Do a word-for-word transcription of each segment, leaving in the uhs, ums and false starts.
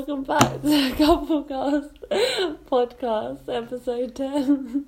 Welcome back to Couplecast Podcast, episode ten.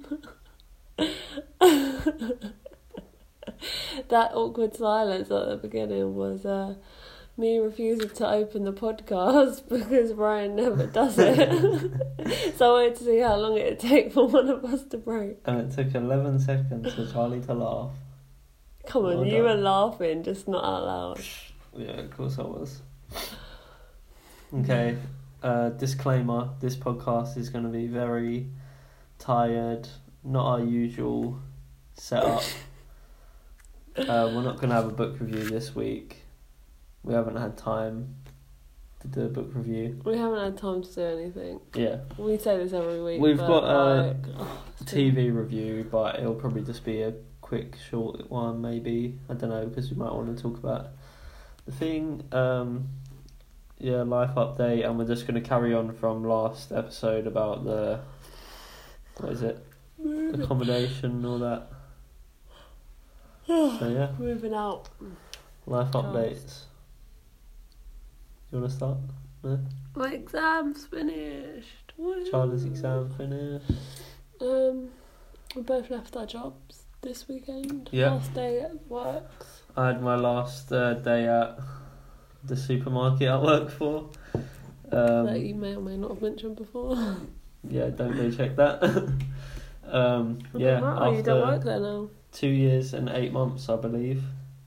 That awkward silence at the beginning was uh, me refusing to open the podcast because Brian never does it. So I wanted to see how long it would take for one of us to break. And it took eleven seconds for Charlie to laugh. Come on, Well you done. were laughing, just not out loud. Yeah, of course I was. Okay, uh, disclaimer, this podcast is going to be very tired, not our usual setup. uh, we're not going to have a book review this week. We haven't had time to do a book review. We haven't had time to do anything. Yeah. We say this every week. We've but got a like, oh, it's T V review, but it'll probably just be a quick, short one, maybe. I don't know, because we might want to talk about the thing. Um, yeah, life update, and we're just going to carry on from last episode about the, what is it, accommodation and all that. So yeah, Moving out. life Nice. updates. You want to start? No? My exam's finished. Woo. Charlie's exam finished. Um, we both left our jobs this weekend. Yeah. Last day at work. I had my last uh, day at the supermarket I work for. Um, that you may or may not have mentioned before. Yeah, don't go check that. um, It yeah, doesn't matter, you don't work after there now. two years and eight months, I believe.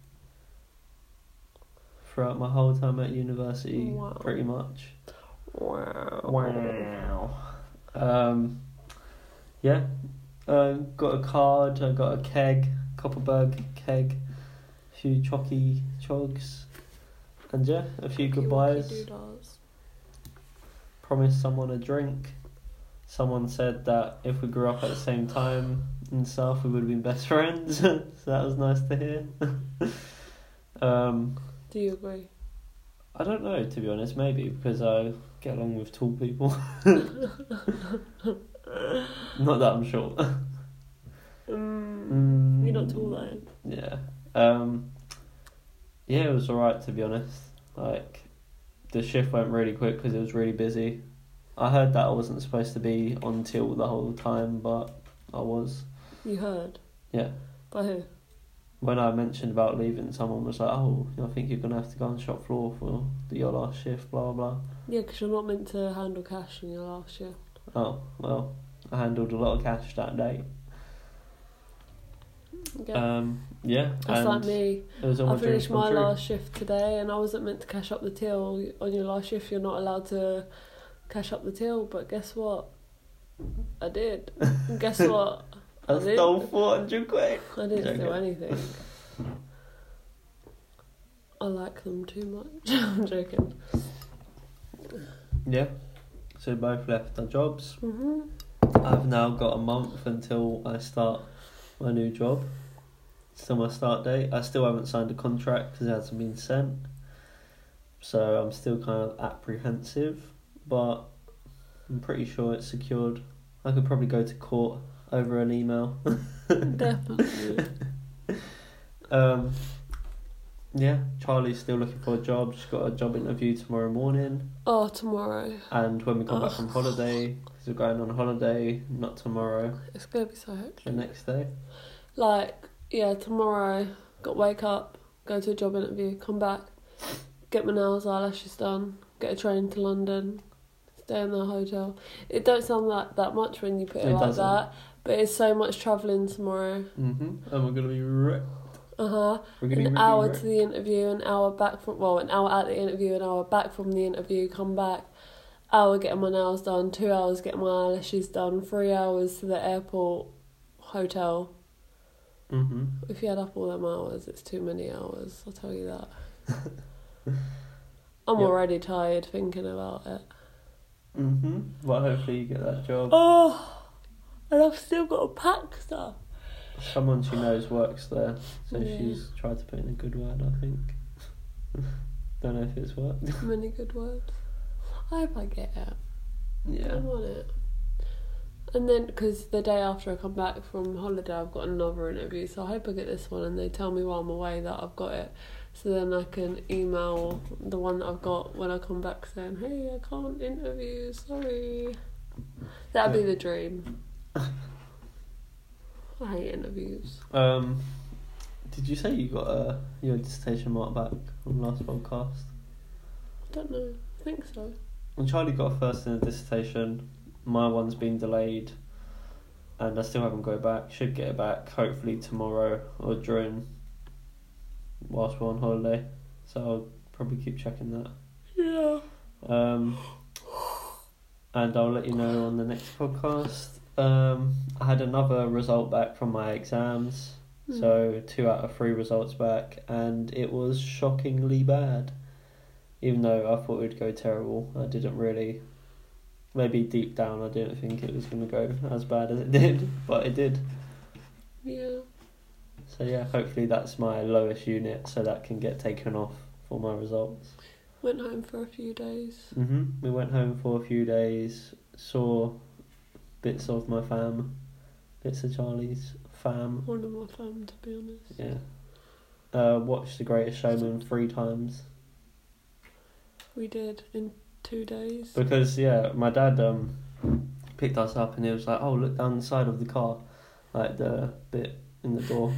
Throughout my whole time at university, Wow. pretty much. Wow. Wow. Um, yeah, uh, got a card, I got a keg, Copperberg keg, a few chocky chogs, and yeah, a few goodbyes. Doodads. Promised someone a drink. Someone said that if we grew up at the same time and stuff, we would have been best friends. So that was nice to hear. um, Do you agree? I don't know, to be honest. Maybe because I get along with tall people. Not that I'm short. Mm, Mm, you're not tall though. Yeah. Um, yeah, it was alright, to be honest. Like, the shift went really quick because it was really busy. I heard that I wasn't supposed to be on till the whole time, but I was. You heard? Yeah. By who? When I mentioned about leaving, someone was like, oh, I think you're going to have to go on shop floor for the, your last shift, blah, blah. Yeah, because you're not meant to handle cash in your last shift. Oh, well, I handled a lot of cash that day. Yeah. Um, yeah. That's and like me. It was all I my dreams finished come my true. last shift today and I wasn't meant to cash up the till. On your last shift you're not allowed to cash up the till, but guess what? I did. And guess what? I, I did. stole four hundred quid. I didn't Joking. do anything. I like them too much. I'm joking. Yeah. So we both left our jobs. hmm I've now got a month until I start my new job. Still my start date. I still haven't signed a contract because it hasn't been sent. So I'm still kind of apprehensive, but I'm pretty sure it's secured. I could probably go to court over an email. Definitely. um, yeah, Charlie's still looking for a job. She's got a job interview tomorrow morning. Oh, tomorrow. And when we come back Ugh. from holiday, because we're going on holiday, not tomorrow, It's going to be so hectic. the next day. Like, yeah, tomorrow, got to wake up, go to a job interview, come back, get my nails, eyelashes done, get a train to London, stay in the hotel. It don't sound like that much when you put it, It like doesn't. that, but it's so much travelling tomorrow. Mm-hmm. And we're going to be wrecked. Uh-huh. We're going to be An really hour wrecked. to the interview, an hour back from, well, an hour at the interview, an hour back from the interview, come back, hour getting my nails done, two hours getting my eyelashes done, three hours to the airport, hotel. Mm-hmm. If you add up all them hours, it's too many hours, I'll tell you that. I'm Yep. already tired thinking about it. Mm-hmm. But hopefully you get that job. Oh, and I've still got to pack stuff. Someone she knows works there, so Yeah. she's tried to put in a good word, I think. Don't know if it's worked. Many good words. I hope I get it. I Yeah. want it. And then, because the day after I come back from holiday, I've got another interview, so I hope I get this one and they tell me while I'm away that I've got it. So then I can email the one that I've got when I come back saying, hey, I can't interview, sorry. That'd Yeah. be the dream. I hate interviews. Um, did you say you got a your dissertation mark back from last podcast? I don't know. I think so. Well, Charlie got a first in a dissertation. My one's been delayed, and I still haven't got it back. Should get it back hopefully tomorrow or during whilst we're on holiday. So I'll probably keep checking that. Yeah. Um, and I'll let you know on the next podcast. Um, I had another result back from my exams. Mm. So two out of three results back, and it was shockingly bad. Even though I thought it would go terrible, I didn't really. Maybe deep down, I didn't think it was going to go as bad as it did, but it did. Yeah. So yeah, hopefully that's my lowest unit, so that can get taken off for my results. Went home for a few days. Mhm. We went home for a few days, saw bits of my fam, bits of Charlie's fam. One of my fam, to be honest. Yeah. Uh, watched The Greatest Showman three times. We did in two days. Because, yeah, my dad um picked us up and he was like, oh, look down the side of the car, like the bit in the door.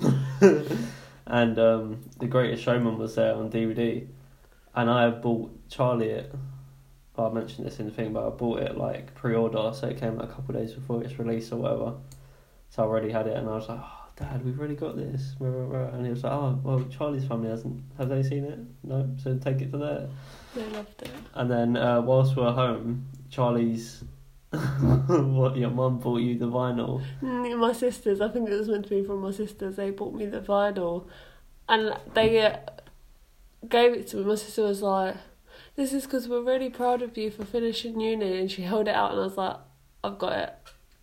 And um, The Greatest Showman was there on D V D. And I bought Charlie it. Well, I mentioned this in the thing, but I bought it like pre-order, so it came like a couple of days before its release or whatever. So I already had it, and I was like, oh, Dad, we've already got this. And he was like, oh, well, Charlie's family hasn't. Have they seen it? No, so take it to there. They loved it. And then uh, whilst we were home, Charlie's, what, your mum bought you the vinyl. Mm, my sisters, I think it was meant to be from my sisters, they bought me the vinyl. And they uh, gave it to me. My sister was like, this is because we're really proud of you for finishing uni. And she held it out and I was like, I've got it.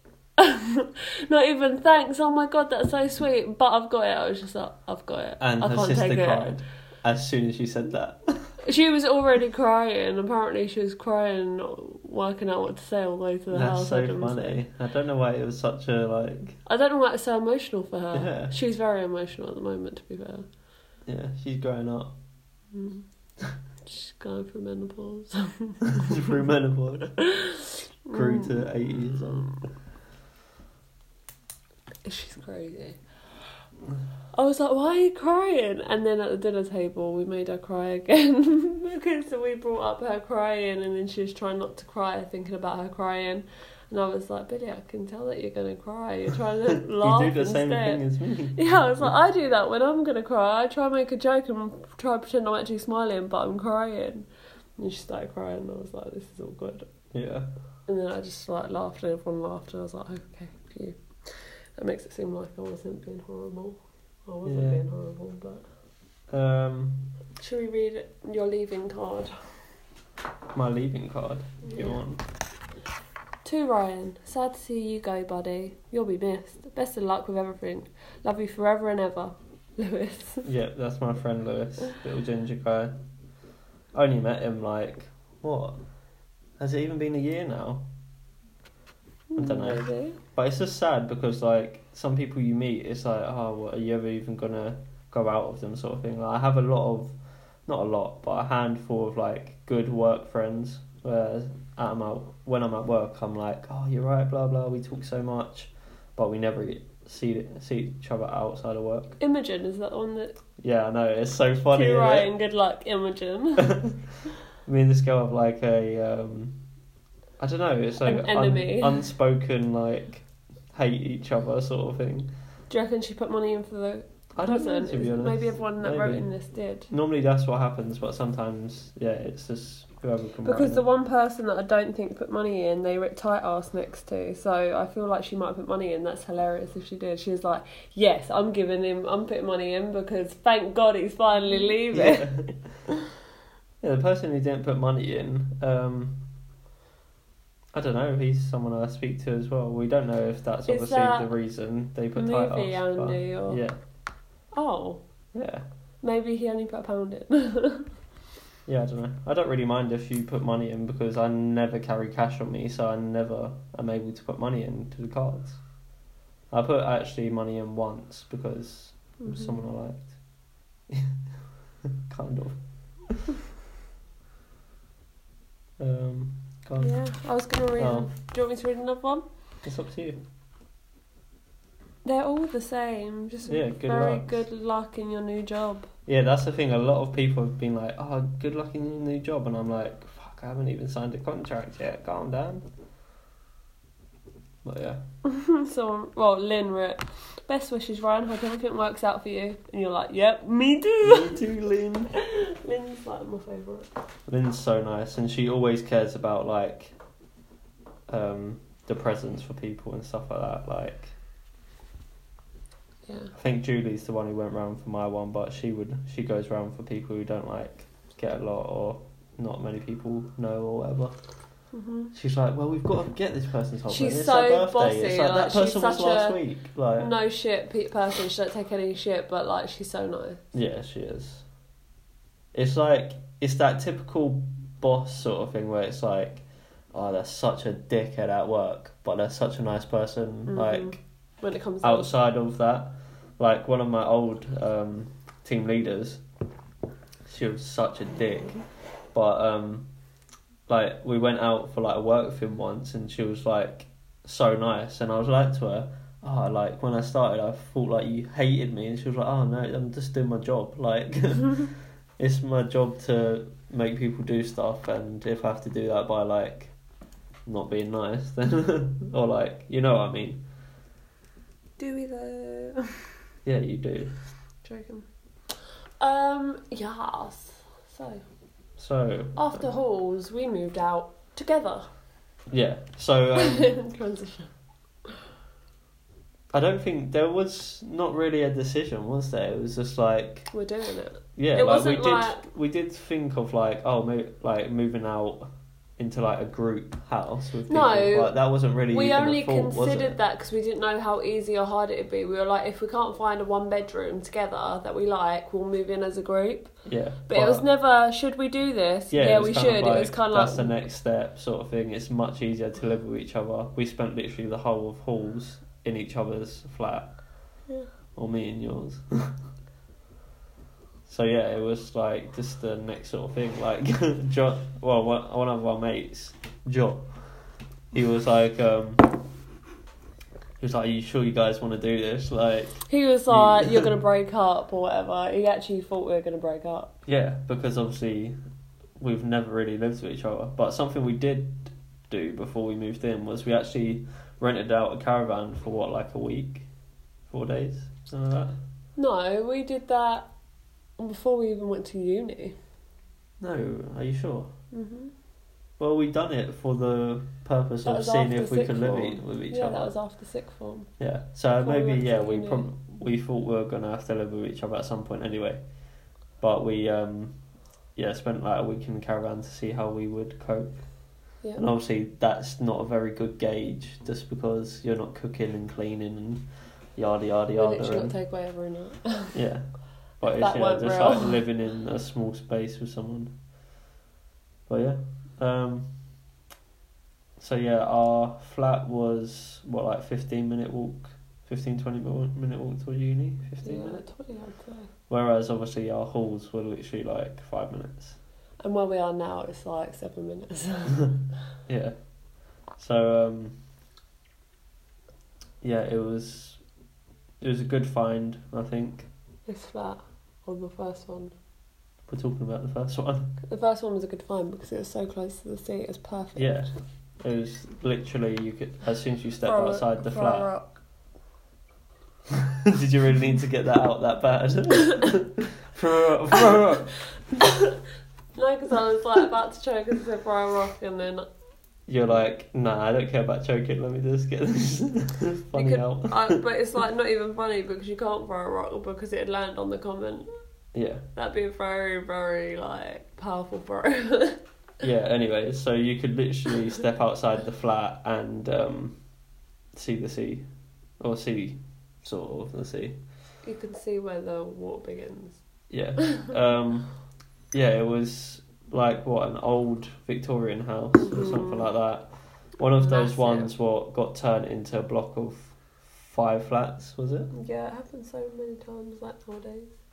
Not even thanks, oh my god, that's so sweet, but I've got it. I was just like, I've got it. And I her can't sister take cried it. as soon as you said that. She was already crying. Apparently she was crying, working out what to say all the way to the That's house. so I didn't funny. say. I don't know why it was such a, like... I don't know why it's so emotional for her. Yeah. She's very emotional at the moment, to be fair. Yeah, she's growing up. Mm. She's going through menopause. Through menopause. Grew to eighty years old. She's crazy. I was like, why are you crying? And then at the dinner table, we made her cry again. Because we brought up her crying, and then she was trying not to cry, thinking about her crying. And I was like, Billy, I can tell that you're going to cry. You're trying to laugh You do the same instead. thing as me. Yeah, I was like, I do that when I'm going to cry. I try and make a joke and try to pretend I'm actually smiling, but I'm crying. And she started crying, and I was like, this is all good. Yeah. And then I just like laughed, and everyone laughed, and I was like, okay, phew. That makes it seem like I wasn't being horrible. I wasn't Yeah. being horrible, but... Um, Should we read your leaving card? my leaving card. If you Yeah. want. To Ryan, sad to see you go, buddy. You'll be missed. Best of luck with everything. Love you forever and ever. Lewis. Yeah, that's my friend Lewis, little ginger guy. I only met him like, what? Has it even been a year now? I don't know. Maybe. But it's just sad because like some people you meet, it's like, oh, what, are you ever even gonna go out with them, sort of thing. Like, I have a lot of, not a lot, but a handful of like good work friends. Whereas at my, when I'm at work, I'm like, oh, you're right, blah blah. We talk so much, but we never see see each other outside of work. Imogen, is that one that... Yeah, I know, it's so funny. To isn't it? Ryan, good luck, Imogen. Me and this girl have like a, um, I don't know, it's like An enemy. Un- unspoken like hate each other sort of thing. Do you reckon she put money in for the I don't know, present? to be honest. Maybe everyone that wrote Maybe. in this did. Normally that's what happens, but sometimes, yeah, it's just whoever can write Because it. the one person that I don't think put money in, they wrote tight ass next to. So I feel like she might have put money in. That's hilarious if she did. She was like, yes, I'm giving him, I'm putting money in because thank God he's finally leaving. Yeah. Yeah, the person who didn't put money in, um, I don't know, he's someone I speak to as well. We don't know if that's Is obviously that the reason they put tight Movie ass. but- Andy or... Yeah, Oh, yeah. maybe he only put a pound in. Yeah, I don't know. I don't really mind if you put money in because I never carry cash on me, so I never am able to put money into the cards. I put actually money in once because it was Mhm. someone I liked. kind of. um, go on. Yeah, I was gonna read. Oh. Do you want me to read another one? It's up to you. They're all the same. Just Yeah, good very luck. good luck in your new job. Yeah, that's the thing. A lot of people have been like, "Oh, good luck in your new job," and I'm like, "Fuck, I haven't even signed a contract yet. Calm down." But yeah, So, well, Lynn wrote, "Best wishes, Ryan. Hope everything works out for you." And you're like, "Yep, me too." me too, Lynn. Lynn's like my favourite. Lynn's so nice, and she always cares about like, um, the presents for people and stuff like that. Like, Yeah. I think Julie's the one who went round for my one, but she would she goes round for people who don't like get a lot or not many people know or whatever. hmm She's like, well, we've got to get this person's hot She's it's so their birthday. bossy, It's like, like, that she's person was such last a week. Like, No shit pe- person. She don't take any shit, but like she's so nice. yeah, she is. It's like it's that typical boss sort of thing where it's like, oh, they're such a dickhead at work, but they're such a nice person. Mhm. Like When it comes outside of that, like one of my old um, team leaders, she was such a dick, but um, like we went out for like a work film once, and she was like so nice, and I was like to her, oh, like when I started, I thought like you hated me, and she was like, oh no, I'm just doing my job, like it's my job to make people do stuff, and if I have to do that by like not being nice, then or like you know what I mean. Do we though? Yeah, you do. Joking. Um. Yes. So So after Halls, we moved out together. yeah, so um, Transition. I don't think there was not really a decision, was there? It was just like We're doing it. yeah, It like we wasn't did like- we did think of like oh mo- like moving out into like a group house with people, No, but that wasn't really We even only a thought, was considered it? that because we didn't know how easy or hard it'd be. We were like, if we can't find a one bedroom together that we like, we'll move in as a group. Yeah, But, it was never, should we do this? yeah, Yeah, it was we kind should. of It was like, kind of that's like the next step sort of thing. It's much easier to live with each other. We spent literally the whole of Halls in each other's flat. Yeah. Or me and yours. So yeah, it was like just the next sort of thing. Like John, well, one one of our mates, Joe, he was like, um, he was like, "Are you sure you guys want to do this?" Like, He was like, you're going to break up or whatever. He actually thought we were going to break up. yeah, because obviously we've never really lived with each other. But something we did do before we moved in was we actually rented out a caravan for what, like a week, four days, something like that. No, we did that before we even went to uni. No, are you sure? hmm Well, we done it for the purpose That of was seeing after if we sixth could live form. e- with each Yeah, other. that was after sixth form. Yeah, so Before we maybe went yeah to we uni. prob- we thought we were gonna have to live with each other at some point anyway, but we um yeah spent like a week in the caravan to see how we would cope, Yeah. and obviously that's not a very good gauge just because you're not cooking and cleaning and yada yada We yada. literally and- got takeaway every night. yeah, but it's That yeah, weren't just real. like living in a small space with someone. But yeah, um. So yeah, our flat was what like fifteen minute walk, fifteen twenty minute walk to uni, fifteen Yeah, minutes. twenty I'd say. Whereas obviously our halls were literally like five minutes. And where we are now, it's like seven minutes. Yeah. So um. Yeah, it was. It was a good find, I think. This flat, or the first one. We're talking about the first one. The first one was a good find because it was so close to the sea. It was perfect. Yeah. It was literally you could as soon as you step For a- outside the for a flat. rock. Did you really need to get that out that bad? for a, for a rock. No, because I was like about to choke and said for a rock, and then You're like, nah, I don't care about choking. Let me just get this funny you could. out. I, but it's like not even funny because you can't throw a rock because it'd land on the comment. Yeah, That'd be a very, very like powerful throw. yeah. Anyway, so you could literally step outside the flat and um, see the sea, or see sort of the sea. You can see where the water begins. Yeah, um, yeah. It was like what an old Victorian house or something like that. One of those Massive. ones what got turned into a block of five flats, was it? Yeah, it happens so many times like nowadays.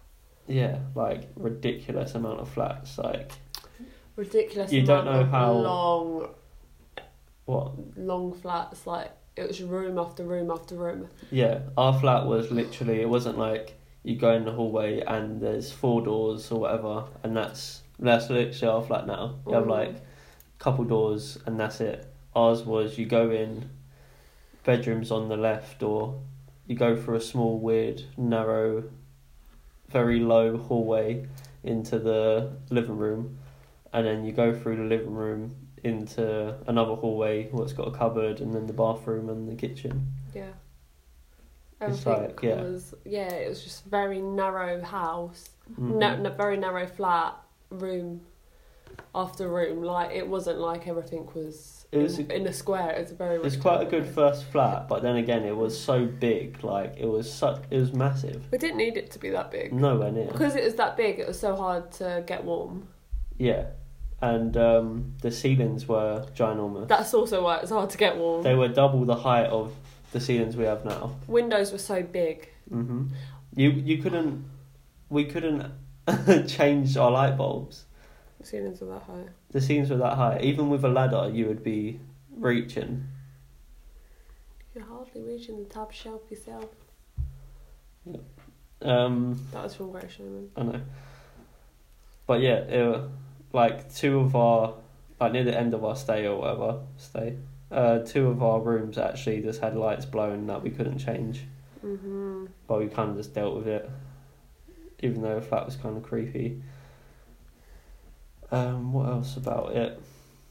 yeah, like ridiculous amount of flats. Like Ridiculous You amount don't know of how- long, what? long flats. Like, it was room after room after room. Yeah, our flat was literally. It wasn't like you go in the hallway and there's four doors or whatever, and that's that's literally our flat now. You have Mm. like a couple doors and that's it. Ours was you go in, bedrooms on the left, or you go through a small, weird, narrow, very low hallway into the living room, and then you go through the living room into another hallway what's got a cupboard, and then the bathroom and the kitchen. Yeah. It's Everything like, yeah. was, yeah, it was just very narrow house. Mhm. No, no, very narrow flat, room after room. Like, it wasn't like everything was, It was in, a- in a square. It was a very. It's quite a good rectangular. first flat, but then again, it was so big. Like it was such, it was massive. We didn't need it to be that big. Nowhere near. Because it was that big, it was so hard to get warm. Yeah, and um, the ceilings were ginormous. That's also why it was hard to get warm. They were double the height of the ceilings we have now. Windows were so big. hmm You you couldn't, we couldn't change our light bulbs. The ceilings were that high. The ceilings were that high. Even with a ladder, you would be reaching. You're hardly reaching the top shelf yourself. Um, That was from Great Showman. I know. But yeah, it, were- like two of our, like near the end of our stay or whatever, stay, uh, two of our rooms actually just had lights blowing that we couldn't change. Mm-hmm. But we kind of just dealt with it, even though the flat was kind of creepy. Um, what else about it?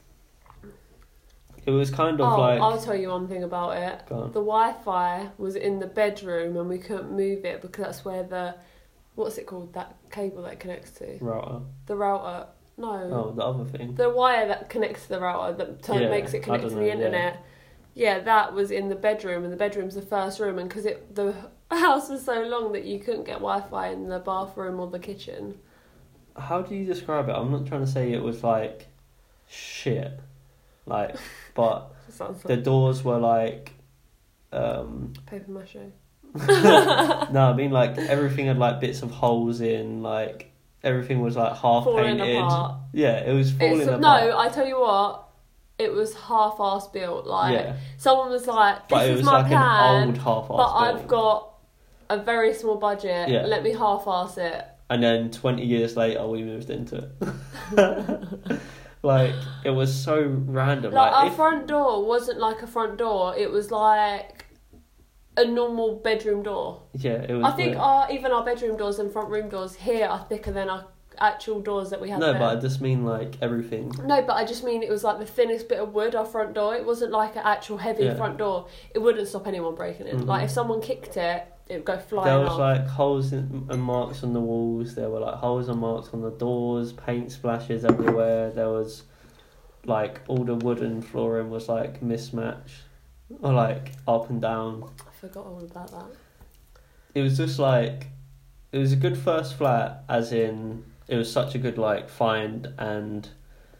It was kind of Oh, like... I'll tell you one thing about it. Go on. The Wi-Fi was in the bedroom and we couldn't move it because that's where the, what's it called, that cable that it connects to? Router. The router. No. Oh, the other thing. The wire that connects to the router that turn, Yeah, makes it I connect to don't the know, internet. Yeah. that was in the bedroom, and the bedroom's the first room, and because it the house was so long that you couldn't get Wi-Fi in the bathroom or the kitchen. How do you describe it? I'm not trying to say it was like shit, like, but Sounds the like doors were like, um, paper mache. no, I mean like everything had like bits of holes in, like everything was like half Falling painted. apart. Yeah, it was falling It's, apart. no, I tell you what, it was half-ass built. Like yeah, someone was like, "This but it is was my like plan, an old half-assed but I've building. got a very small budget. Yeah. Let me half-ass it." And then twenty years later, we moved into it. Like it was so random. Like, Like, our if, front door wasn't like a front door. It was like a normal bedroom door. yeah, it was. I think weird. our even our bedroom doors and front room doors here are thicker than our actual doors that we have no, there. but I just mean like everything. No, but I just mean it was like the thinnest bit of wood, our front door. It wasn't like an actual heavy Yeah. front door. It wouldn't stop anyone breaking in. Mhm. Like if someone kicked it, it would go flying There was off. like holes in, and marks on the walls. There were like holes and marks on the doors. Paint splashes everywhere. There was like all the wooden flooring was like mismatched or like up and down. I forgot all about that. It was just like it was a good first flat, as in it was such a good like find, and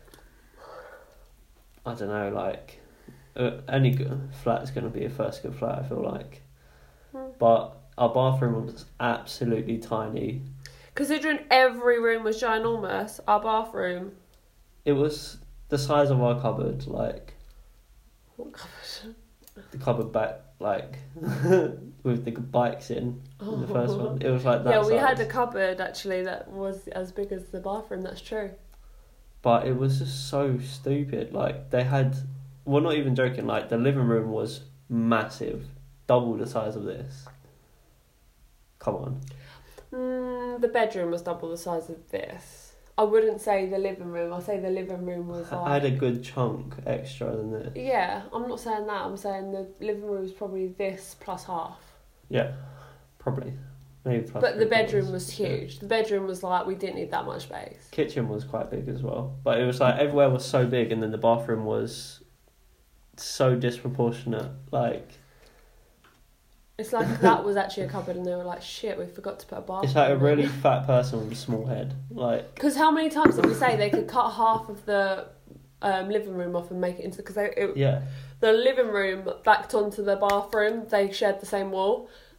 I don't know, like uh, any good flat is going to be a first good flat, I feel like. Hmm. But our bathroom was absolutely tiny. Considering every room was ginormous, our bathroom. It was the size of our cupboard, like What cupboard? the cupboard back, like with the bikes in, in the first one. It was like that Yeah, we size. had a cupboard actually that was as big as the bathroom. That's true. But it was just so stupid. Like they had, well, not even joking. Like the living room was massive, double the size of this. Come on. Mm, the bedroom was double the size of this. I wouldn't say the living room. I'd say the living room was like. I had a good chunk extra than this. Yeah, I'm not saying that. I'm saying the living room was probably this plus half. Yeah, probably. Maybe plus But the three bedroom quarters. was Yeah. huge. The bedroom was like, we didn't need that much space. Kitchen was quite big as well, but it was like everywhere was so big, and then the bathroom was so disproportionate. Like It's like if that was actually a cupboard and they were like, shit, we forgot to put a bathroom. it's like a in really it. fat person with a small head. Like Because how many times did we say they could cut half of the um, living room off and make it into... Because it, yeah, the living room backed onto the bathroom, they shared the same wall.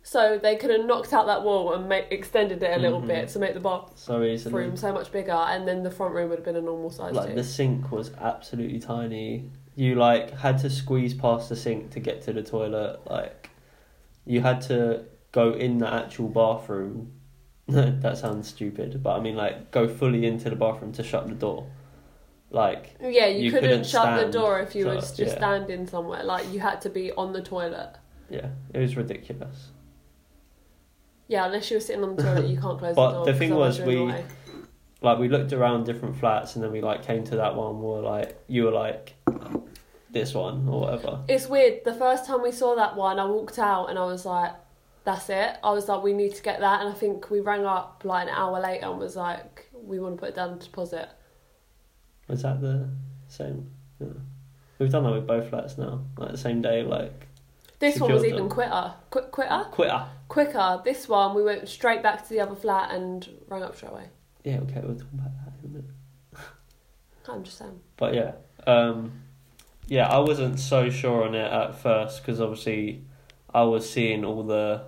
So they could have knocked out that wall and make, extended it a little Mhm. bit to make the bathroom So easily. so much bigger, and then the front room would have been a normal size Like too. the sink was absolutely tiny. You like had to squeeze past the sink to get to the toilet. Like you had to go in the actual bathroom. That sounds stupid, but I mean like go fully into the bathroom to shut the door. Like Yeah, you, you couldn't, couldn't shut stand, the door if you so, was just yeah. standing somewhere. Like you had to be on the toilet. yeah, it was ridiculous. Yeah, unless you were sitting on the toilet, you can't close But the door. the because thing otherwise was, you're in the we- way. Like we looked around different flats and then we like came to that one. We were like, you were like, this one or whatever. It's weird. The first time we saw that one, I walked out and I was like, that's it. I was like, we need to get that. And I think we rang up like an hour later and was like, we want to put it down deposit. Was that the same? Yeah. We've done that with both flats now. Like the same day, like This one was Secured even them. quicker. Qu- quicker? quitter. Quicker. This one, we went straight back to the other flat and rang up straight away. Yeah, okay, we'll talk about that in a minute. I'm just saying. But yeah, um, yeah, I wasn't so sure on it at first because obviously I was seeing all the.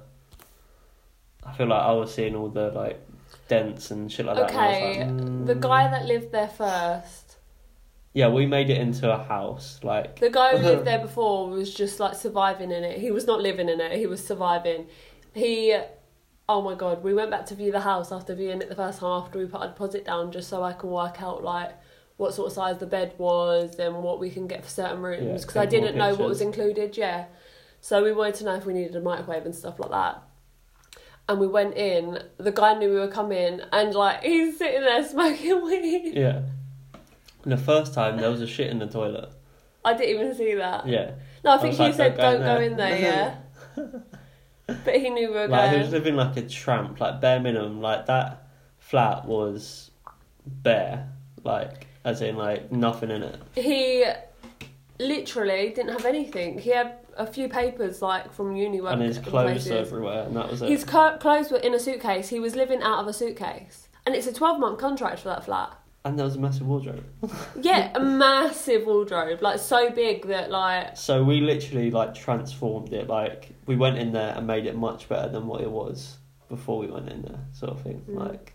I feel like I was seeing all the like dents and shit like that. Okay, and I was like, the mm. guy that lived there first, Yeah, we made it into a house. Like the guy who lived there before was just like surviving in it. He was not living in it, he was surviving. He, oh my god, we went back to view the house after viewing it the first time after we put our deposit down just so I can work out like what sort of size the bed was and what we can get for certain rooms Yeah, because I take more didn't know what was pictures. included, yeah. So we wanted to know if we needed a microwave and stuff like that. And we went in, the guy knew we were coming and like he's sitting there smoking weed. yeah. And the first time there was a shit in the toilet. I didn't even see that. Yeah. No, I I think was he like, said "Don't don't go go in in there." there, yeah. But he knew we were Like he going. was living like a tramp, like bare minimum. Like that flat was bare, like as in like nothing in it. He literally didn't have anything. He had a few papers like from uni work. And his and clothes places. everywhere, and that was it. His co- clothes were in a suitcase. He was living out of a suitcase. And it's a twelve month contract for that flat. And there was a massive wardrobe. Yeah, a massive wardrobe. Like so big that like... So we literally like transformed it. Like we went in there and made it much better than what it was before we went in there, sort of thing. Mm. Like,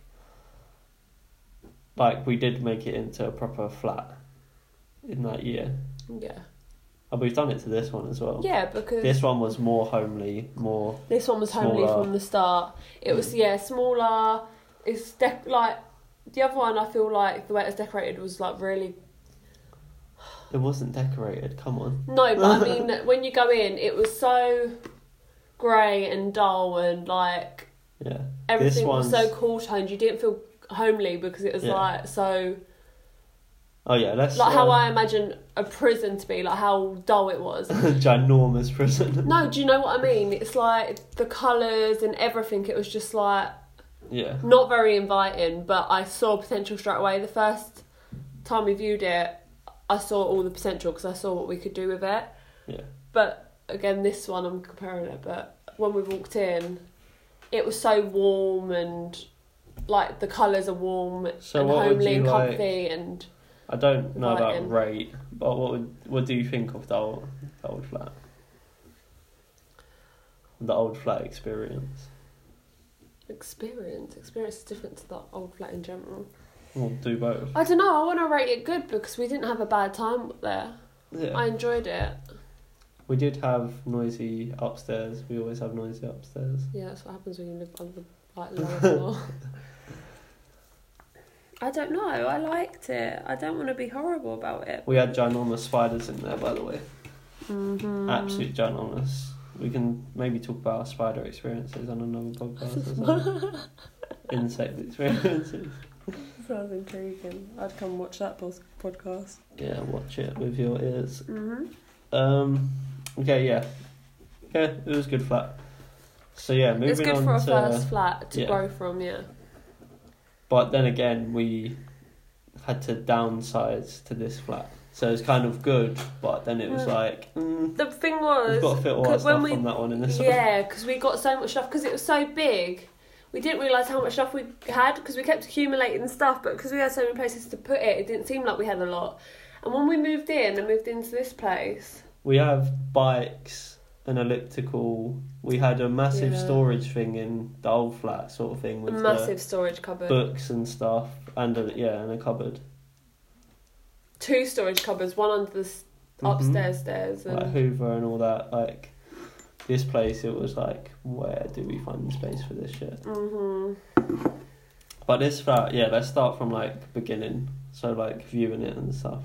like we did make it into a proper flat in that year. Yeah. And we've done it to this one as well. Yeah, because... This one was more homely, more. This one was homely Smaller. from the start. It was, yeah, smaller. It's dec- like... The other one, I feel like the way it was decorated was like really... It wasn't decorated. Come on. No, but I mean, when you go in, it was so grey and dull and like Yeah. everything was one's- so cool toned. You didn't feel homely because it was Yeah. like so... Oh yeah, let's. Like how uh, I imagine a prison to be, like how dull it was. ginormous prison. No, do you know what I mean? It's like the colours and everything. It was just like Yeah. not very inviting, but I saw potential straight away. The first time we viewed it, I saw all the potential because I saw what we could do with it. Yeah. But again, this one I'm comparing it, but when we walked in, it was so warm and like the colours are warm So and what would homely you and like- comfy and I don't know Inviting. about rate, but what would what do you think of the old the old flat? The old flat experience. experience. Experience is different to the old flat in general. We'll do both. I don't know, I want to rate it good because we didn't have a bad time there. Yeah. I enjoyed it. We did have noisy upstairs. We always have noisy upstairs. Yeah, that's what happens when you live on the like lower floor. I don't know, I liked it. I don't want to be horrible about it. We had ginormous spiders in there, by the way. Mm-hmm. Absolute ginormous. We can maybe talk about our spider experiences on another podcast as well. Insect experiences. Sounds intriguing. I'd come watch that pos- podcast. Yeah, watch it with your ears. Mm-hmm. Um. Okay, yeah. Yeah, it was a good flat. So yeah, moving It's good on for a to. first flat to yeah. grow from, yeah. But then again, we had to downsize to this flat. So it's kind of good, but then it was Mm. like, mm, The thing was... we've got to fit all our 'cause when stuff we- from that one in this one. Yeah, because we got so much stuff, because it was so big. We didn't realise how much stuff we had, because we kept accumulating stuff, but because we had so many places to put it, it didn't seem like we had a lot. And when we moved in and moved into this place... We have bikes an elliptical. We had a massive Yeah. storage thing in the old flat, sort of thing, A with massive storage cupboard. the books and stuff, and a, yeah, and a cupboard. Two storage cupboards, one under the s Mhm. upstairs stairs. And Like Hoover and all that. Like this place, it was like, where do we find the space for this shit? hmm But this flat, yeah, let's start from like beginning. So like viewing it and stuff.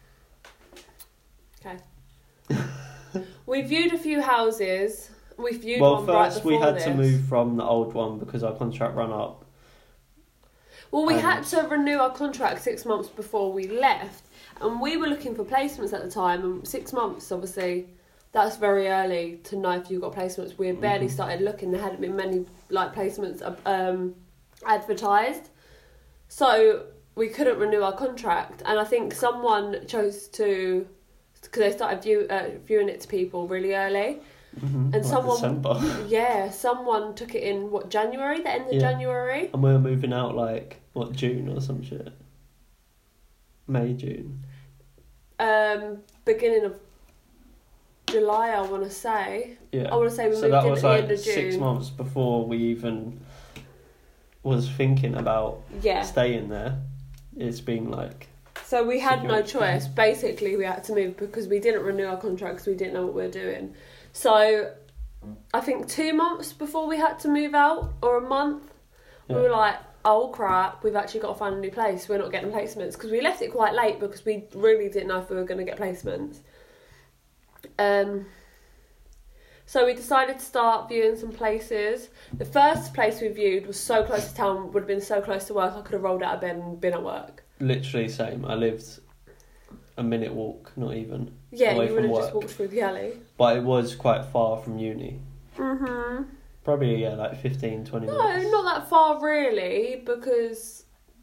We viewed a few houses. We viewed Well, one right first before we had this. to move from the old one because our contract ran up. Well, we and- had to renew our contract six months before we left, and we were looking for placements at the time. And six months, obviously, that's very early to know if you got placements. We had barely Mhm. started looking. There hadn't been many like placements um, advertised, so we couldn't renew our contract. And I think someone chose to, because they started view, uh, viewing it to people really early. Mm-hmm. And like someone- December. Yeah, someone took it in what January, the end of Yeah. January. And we were moving out like what June or some shit. May June. Um, beginning of July, I want to say. Yeah. I want to say we so moved that in was at the like end of June. six months before we even was thinking about Yeah. staying there. It's been like So we had no Secure. choice. Basically, we had to move because we didn't renew our contracts. We didn't know what we were doing. So I think two months before we had to move out, or a month, yeah. we were like, oh crap, we've actually got to find a new place. We're not getting placements because we left it quite late because we really didn't know if we were going to get placements. Um, so we decided to start viewing some places. The first place we viewed was so close to town, would have been so close to work, I could have rolled out of bed and been at work. Literally same. I lived a minute walk, not even. Yeah, Away you would from have just work. walked through the alley. But it was quite far from uni. Mhm. Probably yeah, like fifteen, twenty No, minutes. not that far really, because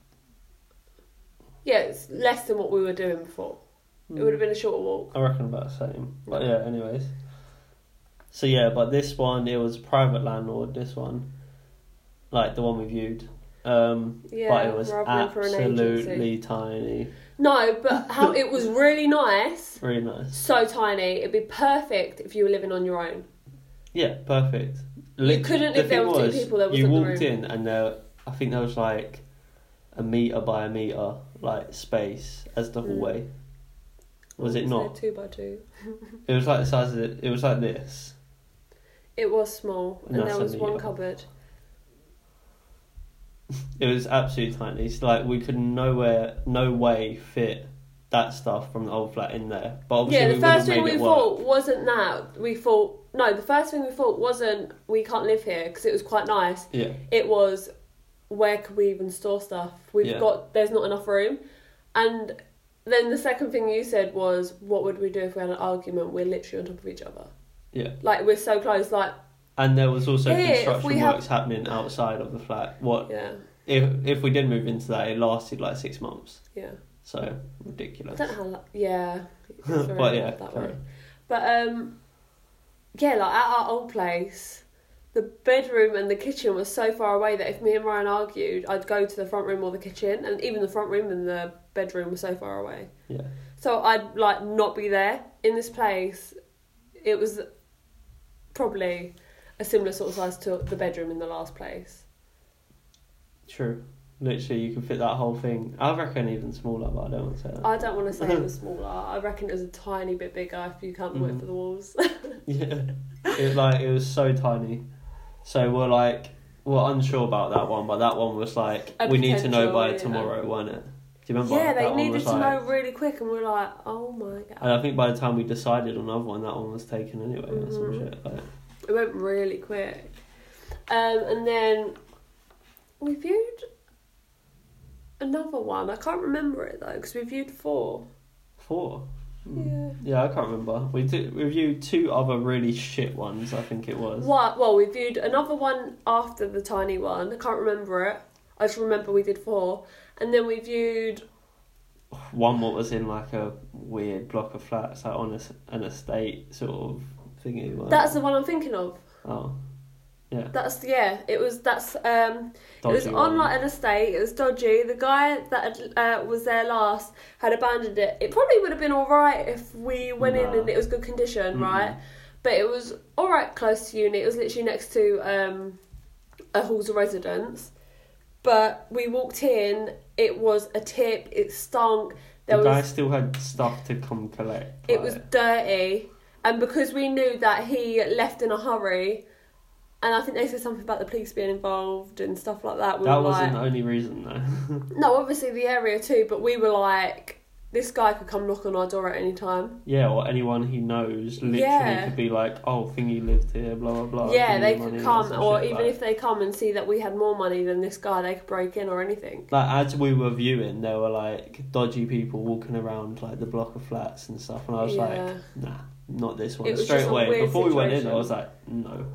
yeah, it's less than what we were doing before. It would have been a shorter walk. I reckon about the same. But yeah, anyways. So yeah, but this one, it was a private landlord, this one. Like the one we viewed. Um, Yeah, but it was rather than for an absolutely agency. tiny. No, but how it was really nice. Really nice. So tiny. It'd be perfect if you were living on your own. Yeah, perfect. You couldn't the if there thing were two people, there You wasn't the walked room. in and there, I think there was like a metre by a metre, like space as the Mm. hallway. Was it So not? two by two. It was like the size of it, it was like this. It was small, and That's there a was one metre. cupboard. It was absolutely tiny. It's like we could nowhere, no way fit that stuff from the old flat in there. But obviously Yeah, we the would have first thing made we it work. thought wasn't that. We thought no. The first thing we thought wasn't we can't live here because it was quite nice. Yeah, It was where could we even store stuff? We've Yeah. got there's not enough room, and then the second thing you said was what would we do if we had an argument? We're literally on top of each other. yeah. Like we're so close. Like And there was also Here, if construction we have- works happening outside of the flat. What yeah, if if we did move into that? It lasted like six months. yeah. So I ridiculous. don't know how. That, yeah, it's very But odd yeah, that sorry. way. But um, yeah, like at our old place, the bedroom and the kitchen was so far away that if me and Ryan argued, I'd go to the front room or the kitchen, and even the front room and the bedroom were so far away. Yeah. So I'd like not be there. In this place, it was probably a similar sort of size to the bedroom in the last place. True. Literally, you could fit that whole thing. I reckon even smaller, but I don't want to say that. I don't want to say it was smaller. I reckon it was a tiny bit bigger if you count the width Mhm. of the walls. Yeah. It was like it was so tiny. So we're like we're unsure about that one, but that one was like A we need to know potential, by yeah. tomorrow, wasn't it? Do you remember? Yeah, they That one needed was to like- know really quick, and we we're like, oh my god. And I think by the time we decided on another one, that one was taken anyway or some Mhm. shit. Like, It went really quick. Um, and then we viewed another one. I can't remember it though, because we viewed four. four. Mm. Yeah. Yeah, I can't remember. We did reviewed two other really shit ones. I think it was. What? Well, we viewed another one after the tiny one. I can't remember it. I just remember we did four. And then we viewed... One what was in like a weird block of flats, like on a, an estate sort of thingy. wasn't That's it? the one I'm thinking of. Oh, yeah. That's, yeah, it was, that's, um... Dodgy it was on one. like an estate. It was dodgy. The guy that uh, was there last had abandoned it. It probably would have been all right if we went in Nah. and it was good condition, Mhm. right? but it was alright close to uni. It was literally next to um, a halls of residence. But we walked in, it was a tip, it stunk. There the guy was, still had stuff to come collect. It like. was dirty. And because we knew that he left in a hurry, and I think they said something about the police being involved and stuff like that. We that were wasn't like, the only reason though. no, obviously the area too, but we were like, this guy could come knock on our door at any time. Yeah, or anyone he knows literally Yeah. could be like, oh, thingy lived here, blah, blah, blah. Yeah, give they me money could or come, some or shit, even like. if they come and see that we had more money than this guy, they could break in or anything. Like, as we were viewing, there were, like, dodgy people walking around, like, the block of flats and stuff, and I was Yeah. like, nah, not this one. It was Straight just a away, weird before we went in, I situation. was like, no.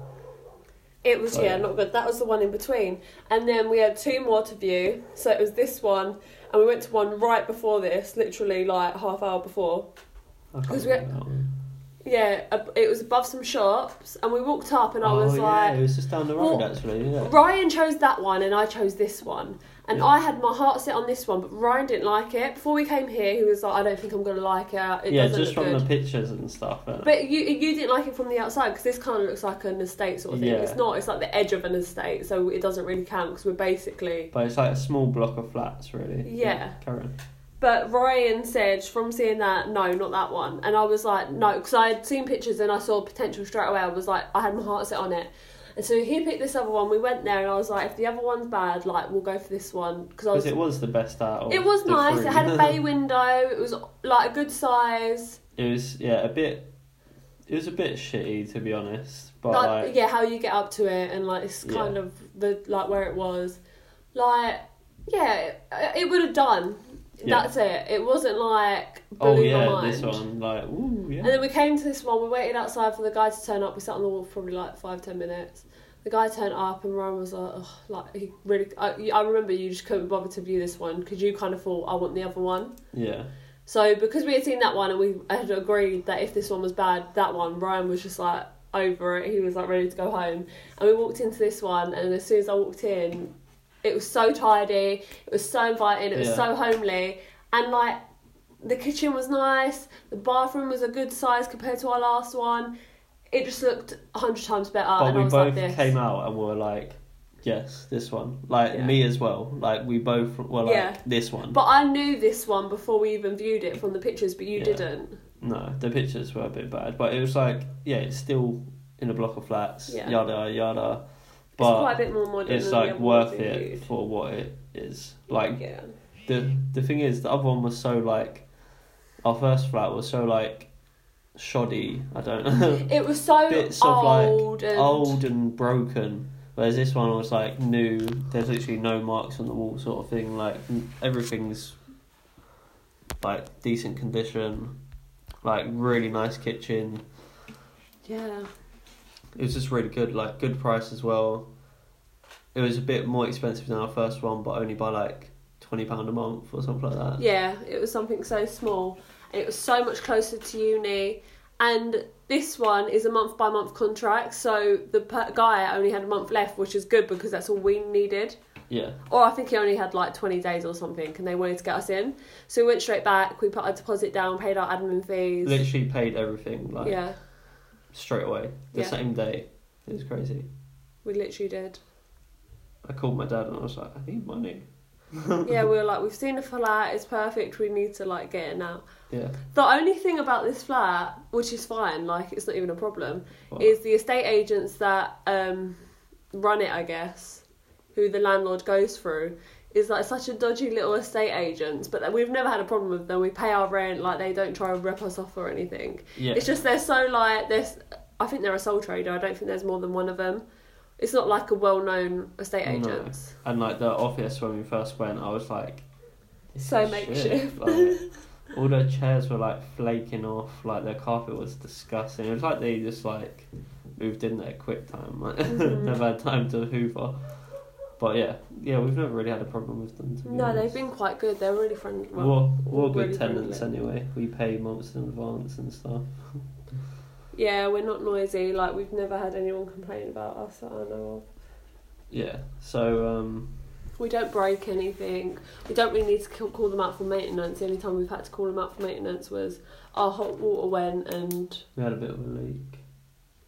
It was, So, yeah, yeah. not good. That was the one in between. And then we had two more to view. So it was this one, and we went to one right before this, literally like half hour before. I can't 'Cause we- remember that one. Yeah, ab- it was above some shops, and we walked up, and I oh, was yeah, like... it was just down the road, Well, actually, yeah. Ryan chose that one, and I chose this one. And Yeah. I had my heart set on this one, but Ryan didn't like it. Before we came here, he was like, I don't think I'm going to like it. It yeah, doesn't just look from good. the pictures and stuff. innit? But you you didn't like it from the outside, because this kind of looks like an estate sort of thing. Yeah. It's not, it's like the edge of an estate, so it doesn't really count, because we're basically... But it's like a small block of flats, really. Yeah. Carry on. But Ryan said, from seeing that, no, not that one. And I was like, no, because I had seen pictures and I saw potential straight away. I was like, I had my heart set on it. And so he picked this other one. We went there and I was like, if the other one's bad, like, we'll go for this one. Because I was... Because it was the best out of It was the nice. three. It had a bay window. It was, like, a good size. It was, yeah, a bit... It was a bit shitty, to be honest. But, Like, like... yeah, how you get up to it and, like, it's kind Yeah. of, the like, where it was. Like, yeah, it, it would have done. Yeah. That's it. It wasn't like blew Oh, my yeah, mind. this one, like, ooh, yeah. And then we came to this one. We waited outside for the guy to turn up. We sat on the wall for probably like five, ten minutes. The guy turned up, and Ryan was like, oh, like he really. I, I remember you just couldn't bother to view this one because you kind of thought I want the other one. Yeah. So because we had seen that one and we had agreed that if this one was bad, that one, Ryan was just like over it. He was like ready to go home. And we walked into this one, and as soon as I walked in, it was so tidy. It was so inviting. It was Yeah. so homely. And, like, the kitchen was nice. The bathroom was a good size compared to our last one. It just looked a hundred times better. But and we I was both like this. came out and were like, yes, this one. Like, Yeah. me as well. Like, we both were like, Yeah. this one. But I knew this one before we even viewed it from the pictures, but you Yeah. didn't. No, the pictures were a bit bad. But it was like, yeah, it's still in a block of flats, Yeah. yada, yada. It's quite a But bit more modern it's than the like other ones worth we it viewed. for what it is. Like, Yeah. the the thing is, the other one was so like, our first flat was so like shoddy. I don't know. It was so Bits of old like and... old and broken. Whereas this one was like new. There's literally no marks on the wall, sort of thing. Like everything's like decent condition. Like really nice kitchen. Yeah. It was just really good. Like good price as well. It was a bit more expensive than our first one, but only by like twenty pound a month or something like that. Yeah, it was something so small. And it was so much closer to uni. And this one is a month by month contract, so the per- guy only had a month left, which is good because that's all we needed. Yeah. Or I think he only had like twenty days or something, and they wanted to get us in. So we went straight back, we put our deposit down, paid our admin fees. Literally paid everything like Yeah, straight away. The Yeah. same day. It was crazy. we literally did. I called my dad and I was like, I need money. Yeah, we were like, we've seen the flat, it's perfect, we need to like get it now. Yeah. The only thing about this flat, which is fine, like it's not even a problem, What? is the estate agents that um, run it, I guess, who the landlord goes through, is like such a dodgy little estate agents, but we've never had a problem with them. We pay our rent, like they don't try and rip us off or anything. Yeah. It's just they're so like, they're, I think they're a sole trader, I don't think there's more than one of them. It's not like a well-known estate No. agents. And like the office when we first went, I was like, this So is makeshift. shit. Like, all the chairs were like flaking off, like the carpet was disgusting. It was like they just like moved in there quick time, like Mhm. never had time to hoover. But yeah, yeah, we've never really had a problem with them. To be No, honest. they've been quite good. They're really friendly. Well, We're, we're good really tenants friendly. anyway. We pay months in advance and stuff. Yeah, we're not noisy. Like, we've never had anyone complain about us that I know of. Yeah, so um, We don't break anything. We don't really need to c- call them out for maintenance. The only time we've had to call them out for maintenance was our hot water went and... we had a bit of a leak.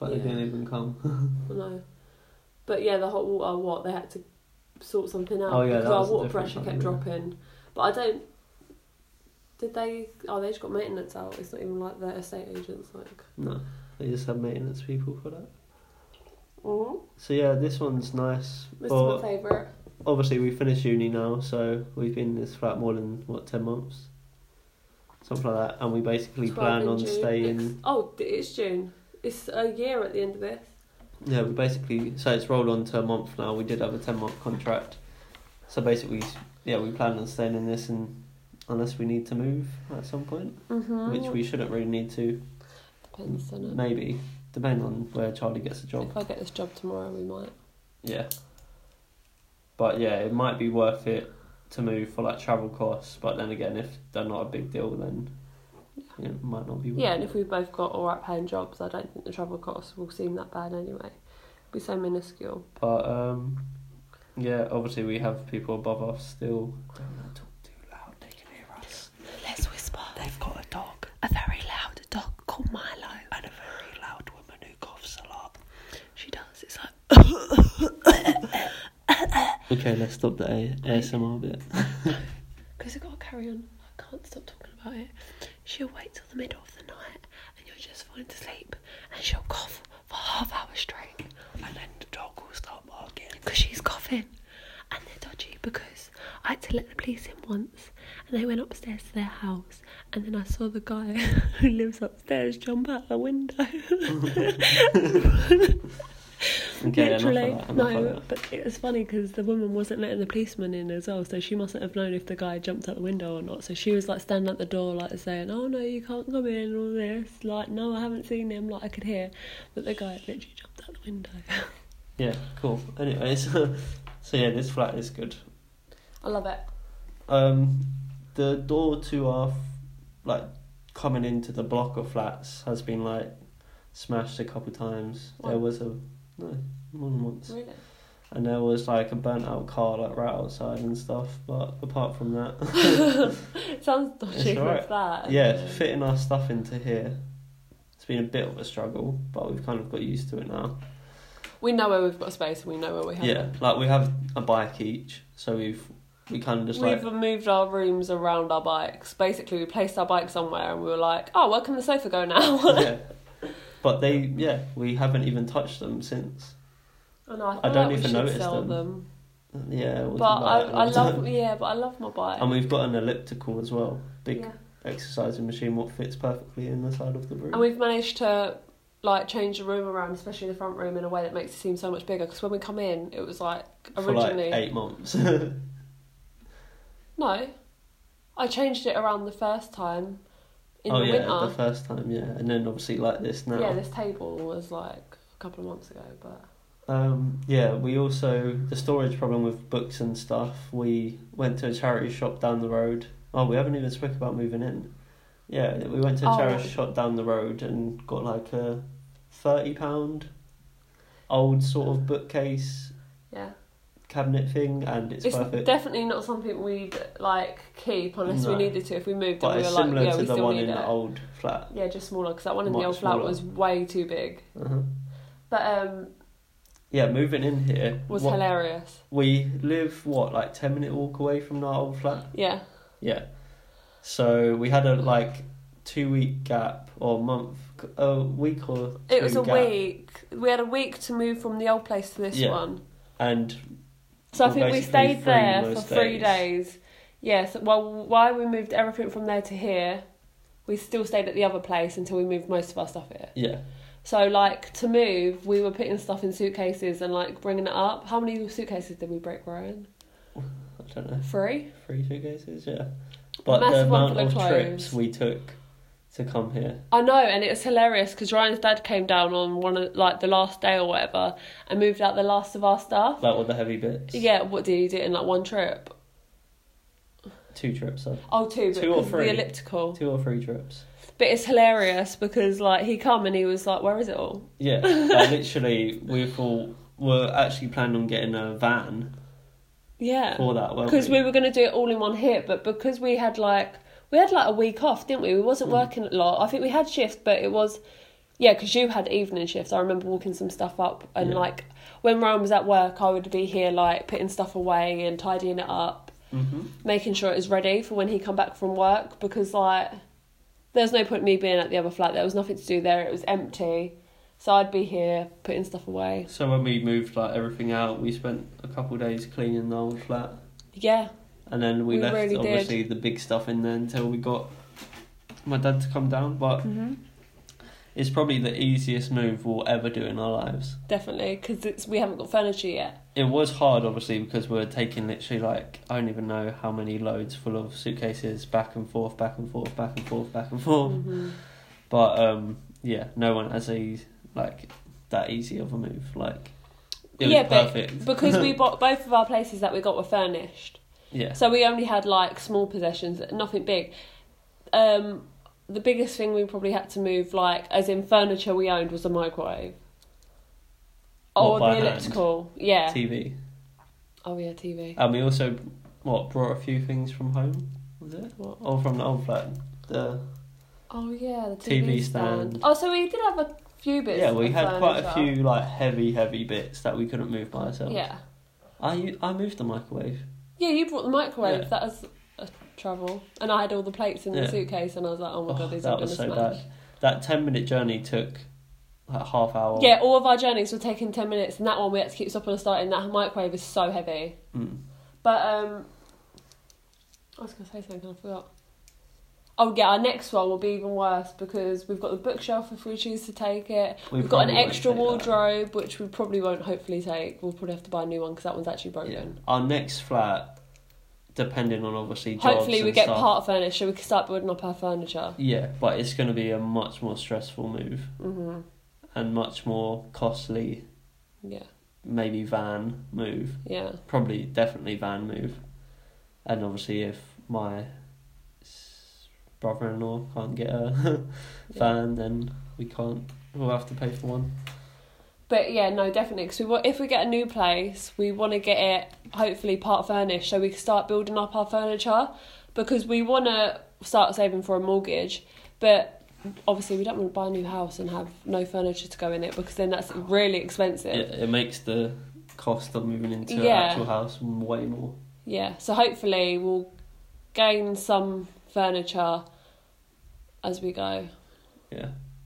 but Yeah. they didn't even come. I know. But yeah, the hot water, what, they had to sort something out Oh, yeah, because that our was a water different pressure time, kept yeah. dropping. But I don't... Did they... Oh, they just got maintenance out. It's not even like the estate agents, like... No, they just have maintenance people for that. Mm-hmm. So yeah, this one's nice. This But is my favourite. obviously we finished uni now, so we've been in this flat more than, what, ten months? Something like that. And we basically twelve plan in on June. staying... It's, oh, it's June. It's a year at the end of this. Yeah, we basically... So it's rolled on to a month now. We did have a ten-month contract. So basically, yeah, we plan on staying in this and unless we need to move at some point, Mm-hmm. which we shouldn't really need to. Depends, doesn't it? Maybe, depending on where Charlie gets a job. If I get this job tomorrow, we might. Yeah. But yeah, it might be worth it to move for like travel costs. But then again, if they're not a big deal, then you know, it might not be worth Yeah, it. and if we've both got alright paying jobs, I don't think the travel costs will seem that bad anyway. It'll be so minuscule. But um, yeah, obviously we have people above us still. Don't talk too loud; they can hear us. Let's whisper. They've got a dog, A very loud dog called Milo. and a very loud woman who coughs a lot. She does. It's like... Okay, let's stop the A- ASMR bit. Because I've got to carry on. I can't stop talking about it. She'll wait till the middle of the night and you're just falling to sleep and she'll cough for half hour straight. And then the dog will start barking. Because she's coughing. And they're dodgy because I had to let the police in once and they went upstairs to their house and then I saw the guy who lives upstairs jump out the window. Okay, Literally, enough of that, enough no, of that. but it was funny because the woman wasn't letting the policeman in as well, so she mustn't have known if the guy jumped out the window or not. So she was like standing at the door, like saying, "Oh no, you can't come in," and all this. Like, no, I haven't seen him. Like I could hear, but the guy literally jumped out the window. Yeah, cool. Anyways, so yeah, this flat is good. I love it. Um, the door to our f- like coming into the block of flats has been like smashed a couple times. What? There was a no more than once, Really? and there was like a burnt out car like right outside and stuff. But apart from that, It sounds dodgy It's alright. with that. yeah, fitting our stuff into here. It's been a bit of a struggle, but we've kind of got used to it now. We know where we've got space and we know where we haven't. Yeah, like we have a bike each, so we've we kind of just We've like moved our rooms around our bikes. Basically, we placed our bike somewhere and we were like, "Oh, where can the sofa go now?" yeah. But they, yeah, we haven't even touched them since. I know. I, I feel don't like even we should notice sell them. them. Yeah, it wasn't But I, bad. I love, yeah, but I love my bike. And we've got an elliptical as well, big Yeah. exercising machine, what fits perfectly in the side of the room. And we've managed to like change the room around, especially the front room, in a way that makes it seem so much bigger. Because when we come in, it was like originally for like eight months. no, I changed it around the first time in oh the yeah, winter. the first time, yeah, and then obviously like this now. Yeah, this table was like a couple of months ago, but Um, yeah, we also, the storage problem with books and stuff, we went to a charity shop down the road. Oh, we haven't even spoken about moving in. Yeah, we went to a Oh. charity shop down the road and got like a thirty pound old sort of bookcase yeah, cabinet thing, and it's, it's perfect. definitely not something we'd like keep unless No. we needed to. If we moved, But and we it's were like, similar yeah, to we the still one need in it. the old flat. Yeah, just smaller because that one in the Much old flat smaller. was way too big. Uh-huh. But um, Yeah, moving in here was what- hilarious. we live what like ten minute walk away from our old flat. Yeah. Yeah. So we had a like two week gap or month, a week or two It was a gap. week. We had a week to move from the old place to this Yeah. one. And So I Well, think we basically stayed free there for most three days. days. Yes. Well, while we moved everything from there to here, we still stayed at the other place until we moved most of our stuff here. yeah, So like to move, we were putting stuff in suitcases and like bringing it up. How many suitcases did we break, Ryan? I don't know, Three. three suitcases, yeah. But Massive the one amount full of of trips clothes. we took to come here, I know, and it was hilarious because Ryan's dad came down on one of like the last day or whatever and moved out the last of our stuff. like all the heavy bits. Yeah, what did he do in like one trip? Two trips, so Oh, two, but Two or because of three? the elliptical. two or three trips. But it's hilarious because like he come and he was like, "Where is it all?" Yeah, like, literally, we thought we're actually planning on getting a van Yeah, for that, weren't because we? we were going to do it all in one hit, but because we had like we had like a week off, didn't we? We wasn't Mm. working a lot. I think we had shifts, but it was, Yeah, because you had evening shifts. I remember walking some stuff up, and Yeah. like when Ryan was at work, I would be here like putting stuff away and tidying it up, Mm-hmm. making sure it was ready for when he come back from work. Because like, there's no point in me being at the other flat. There was nothing to do there. It was empty, so I'd be here putting stuff away. So when we moved like everything out, we spent a couple of days cleaning the old flat, Yeah, and then we, We left really obviously the big stuff in there until we got my dad to come down. But mm-hmm. it's probably the easiest move we'll ever do in our lives. Definitely, because it's we haven't got furniture yet. It was hard, obviously, because we were taking literally like I don't even know how many loads full of suitcases back and forth, back and forth, back and forth, back and forth. Mm-hmm. But um, yeah, no one has a like that easy of a move. Like it Yeah, was but perfect because we bought both of our places that we got were furnished. yeah. So we only had like small possessions, nothing big. Um, the biggest thing we probably had to move, like as in furniture we owned, was a microwave. What, Oh, by the hand? elliptical, yeah. T V. Oh yeah, T V. And we also what brought a few things from home. Was it? What? Or from the old flat. The Oh yeah, the T T V, V stand. stand. Oh, so we did have a few bits. yeah, we of had quite a furniture. few like heavy, heavy bits that we couldn't move by ourselves. Yeah, I u- I moved the microwave. yeah. You brought the microwave. Yeah. That was a trouble, and I had all the plates in the Yeah. suitcase, and I was like, oh my Oh, god, these that are gonna was so smash. bad. That ten minute journey took like half hour. Yeah, all of our journeys were taking ten minutes, and that one we had to keep stopping and starting. That microwave is so heavy. Mm. But um, I was gonna say something, I forgot. Oh yeah, our next one will be even worse because we've got the bookshelf if we choose to take it. We We've got an probably won't extra take that. wardrobe which we probably won't hopefully take. We'll probably have to buy a new one because that one's actually broken. Yeah. Our next flat, depending on obviously jobs Hopefully we and get stuff, part furnished so we can start building up our furniture. Yeah, but it's going to be a much more stressful move hmm and much more costly. Yeah, Maybe van move. yeah, Probably definitely van move. And obviously if my s- brother-in-law can't get a van, then we can't. We'll have to pay for one. But yeah, no, definitely. Because we want, if we get a new place, we want to get it hopefully part furnished so we can start building up our furniture. Because we want to start saving for a mortgage, but obviously we don't want to buy a new house and have no furniture to go in it because then that's really expensive. It, it makes the cost of moving into an Yeah. actual house way more. Yeah, so hopefully we'll gain some furniture as we go. Yeah.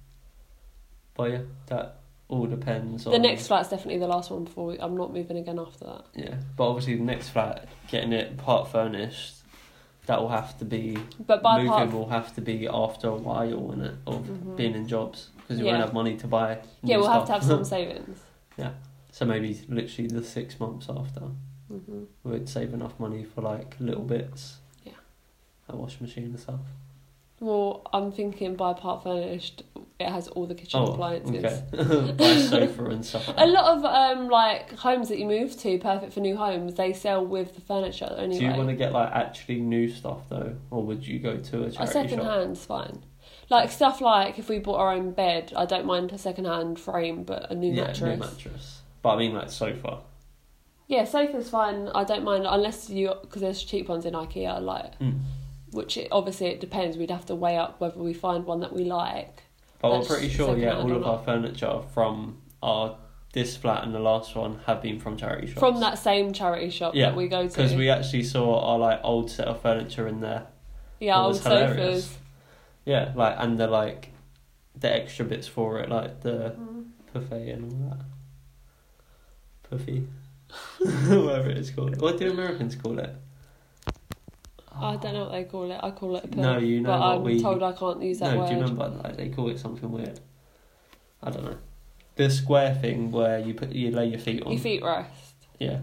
But yeah, that all depends on... The next flat's definitely the last one before we, I'm not moving again after that. Yeah, but obviously the next flat, getting it part furnished, that will have to be... But by moving part, will have to be after a while, innit, of Mhm. being in jobs. Because you Yeah. won't have money to buy new yeah, we'll have to stuff. have some savings. So maybe literally the six months after, hmm we'd save enough money for like little bits. Yeah. A washing machine and stuff. Well, I'm thinking by part furnished, it has all the kitchen Oh, appliances. okay. Buy a sofa and stuff like A that. lot of um like homes that you move to, perfect for new homes, they sell with the furniture anyway. Do you want to get like actually new stuff though, or would you go to a A charity second shop? hand's fine. Like stuff like if we bought our own bed, I don't mind a second hand frame, but a new yeah, mattress. new mattress. But I mean like sofa. Yeah, sofa's fine. I don't mind unless you because there's cheap ones in IKEA, like Mm. which it, obviously it depends. We'd have to weigh up whether we find one that we like. But we're That's pretty sure, yeah, second-hand all or of not. our furniture from our this flat and the last one have been from charity shops. From that same charity shop Yeah, that we go to. Because we actually saw our like old set of furniture in there. yeah, it old was hilarious. sofas. Yeah, like and the like the extra bits for it, like the Mm. buffet and all that. Puffy. Whatever it's called. What do Americans call it? I don't know what they call it. I call it a puff. No, you know but what I'm we- told I can't use that no, word. do you remember like they call it something weird? I don't know. The square thing where you put you lay your feet on. Your feet rest. Yeah.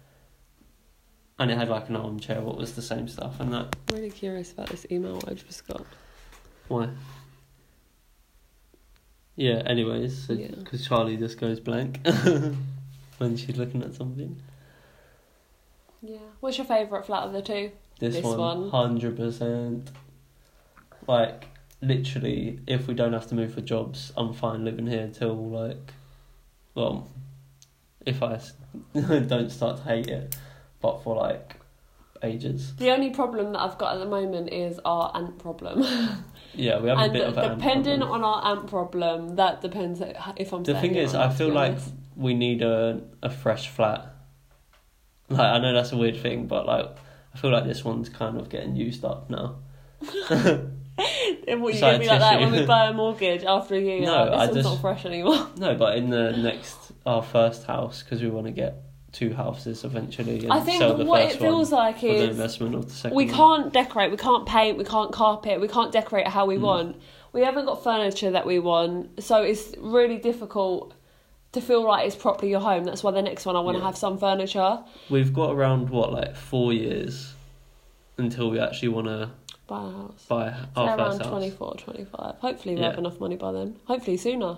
And it had like an armchair, what was the same stuff and that. I'm really curious about this email I just got. Why? Yeah, anyways, Yeah. because Charlie just goes blank when she's looking at something. Yeah. What's your favourite flat of the two? This, This one, one. one, hundred percent. Like, literally, if we don't have to move for jobs, I'm fine living here till, like, well, if I s- don't start to hate it, but for, like, ages. The only problem that I've got at the moment is our ant problem. Yeah, we have and a bit of an depending ant problem. on our ant problem, that depends if I'm The staying thing here is, or I not, to feel be like honest. we need a a fresh flat. Like, I know that's a weird thing, but like I feel like this one's kind of getting used up now. And what, It's you're like going to be a like that tissue. when we buy a mortgage after a year? No, Like, this I one's just- not fresh anymore. No, but in the next our first house, because we want to get two houses eventually and I think sell the what first it feels one like for the is investment of the second we one. can't decorate, we can't paint, we can't carpet, we can't decorate how we Mm. want. We haven't got furniture that we want, so it's really difficult to feel like it's properly your home. That's why the next one I want to Yeah. have some furniture. We've got around what, like four years until we actually want to Buy a house. buy So our around first house. twenty-four, twenty-five. Hopefully we Yeah. have enough money by then. Hopefully sooner.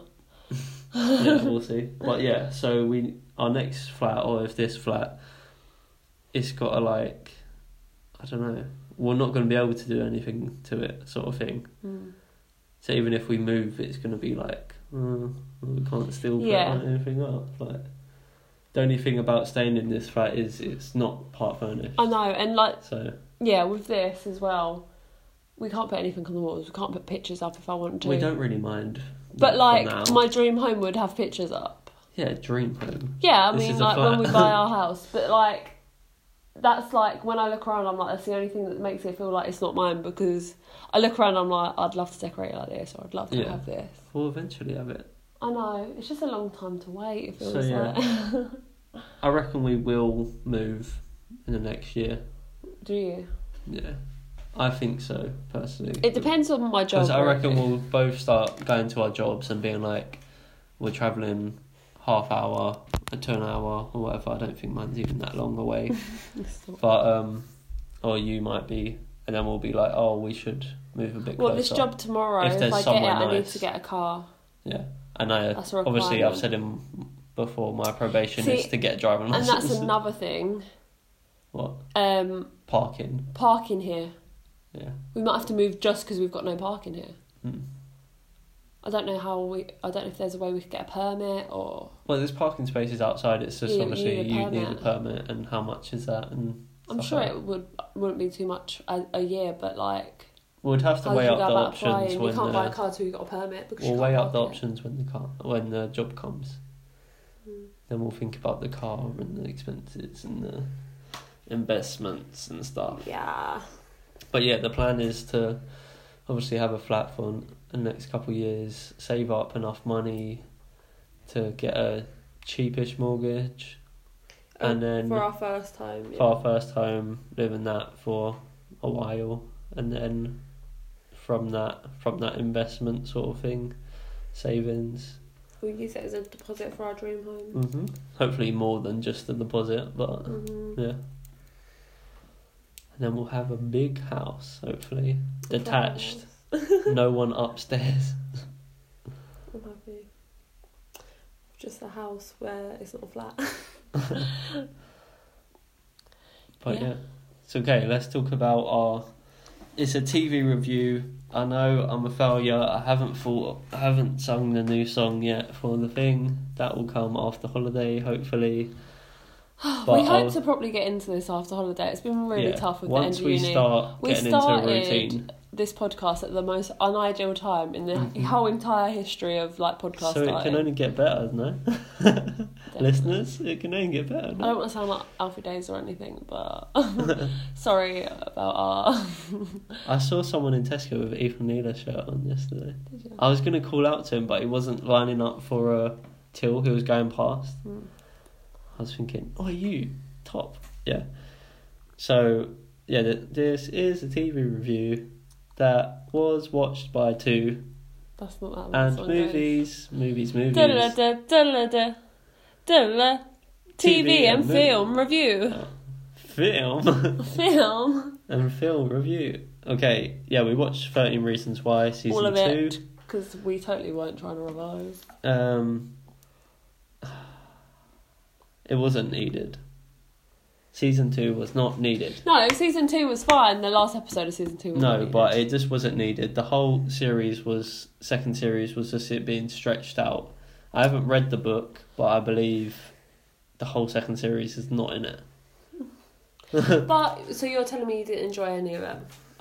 Yeah, we'll see. But yeah, so we our next flat, or if this flat, it's got to like, I don't know, we're not going to be able to do anything to it, sort of thing. Mm. So even if we move, it's going to be like, oh, we can't still put Yeah. anything up. Like, the only thing about staying in this flat is it's not part furnished. I know, and like, So yeah, with this as well, we can't put anything on the walls. We can't put pictures up if I want to. we don't really mind. But that like, for now. my dream home would have pictures up. yeah, dream home. Yeah, I This mean, is a like flat. when we buy our house, but like, that's like when I look around, I'm like, that's the only thing that makes it feel like it's not mine, because I look around, I'm like, I'd love to decorate it like this, or I'd love to Yeah. have this. We'll eventually have it. I know, it's just a long time to wait. It feels So, yeah. like. I reckon we will move in the next year. Do you? Yeah, I think so personally. It depends on my job. Because I reckon really. we'll both start going to our jobs and being like, we're travelling half hour, to an hour, or whatever. I don't think mine's even that long away. It's not- But um, or you might be, and then we'll be like, oh, we should move a bit Well, closer. this job tomorrow, If if, there's I get it, somewhere I need nice. to get a car. Yeah, and I That's a obviously I've requirement. said him before. My probation See, is to get a driving And license. that's another thing. What? Um, Parking. parking here. Yeah. We might have to move just because we've got no parking here. Mm. I don't know how we. I don't know if there's a way we could get a permit or. Well, there's parking spaces outside. It's just You- you obviously need a you need a permit. permit, and how much is that? And I'm stuff sure like it that. would wouldn't be too much a, a year, but like. We'd have to How weigh do you up go the about options applying? You when can't buy a the, car till you got a permit because we'll you weigh can't up the park it. options when the car when the job comes. Mm. Then we'll think about the car and the expenses and the investments and stuff. Yeah. But yeah, the plan is to obviously have a flat for the next couple of years, save up enough money to get a cheapish mortgage, and then for our first home. Yeah. for our first home, live in that for a while, and then from that from that investment sort of thing, savings. We'll use it as a deposit for our dream home. Mm-hmm. Hopefully more than just the deposit, but Mm-hmm. yeah. And then we'll have a big house, hopefully, detached, no one upstairs. I'm happy. Just a house where it's not a flat. But Yeah. yeah. So okay, let's talk about our. It's a T V review. I know I'm a failure. I haven't thought. I haven't sung the new song yet for the thing. That will come after holiday, hopefully. But we hope I'll- to probably get into this after holiday. It's been really yeah, tough with once the we end of uni. start We getting into a started routine. this podcast at the most unideal time in the Mhm. whole entire history of like podcast So it starting. can only get better, no? Listeners, it can only get better. I No? don't want to sound like Alfie Days or anything, but sorry about our. I saw someone in Tesco with Ethan Nealer shirt on yesterday. Did you? I was going to call out to him, but he wasn't lining up for a till. He was going past. Mm. I was thinking, oh, you, top. Yeah. So, yeah, th- this is a T V review that was watched by two. That's not that one. And song movies, movies, movies. goes. Da-da-da, da-da-da, da-da-da. T V T V and and film review. Film. Film. And film review. Okay, yeah, we watched thirteen Reasons Why, season All of two. it. Because we totally weren't trying to revise. Um, it wasn't needed. Season two was not needed. No, season two was fine. The last episode of season two was No, needed. but it just wasn't needed. The whole series was, second series was just it being stretched out. I haven't read the book, but I believe the whole second series is not in it. But, so you're telling me you didn't enjoy any of it?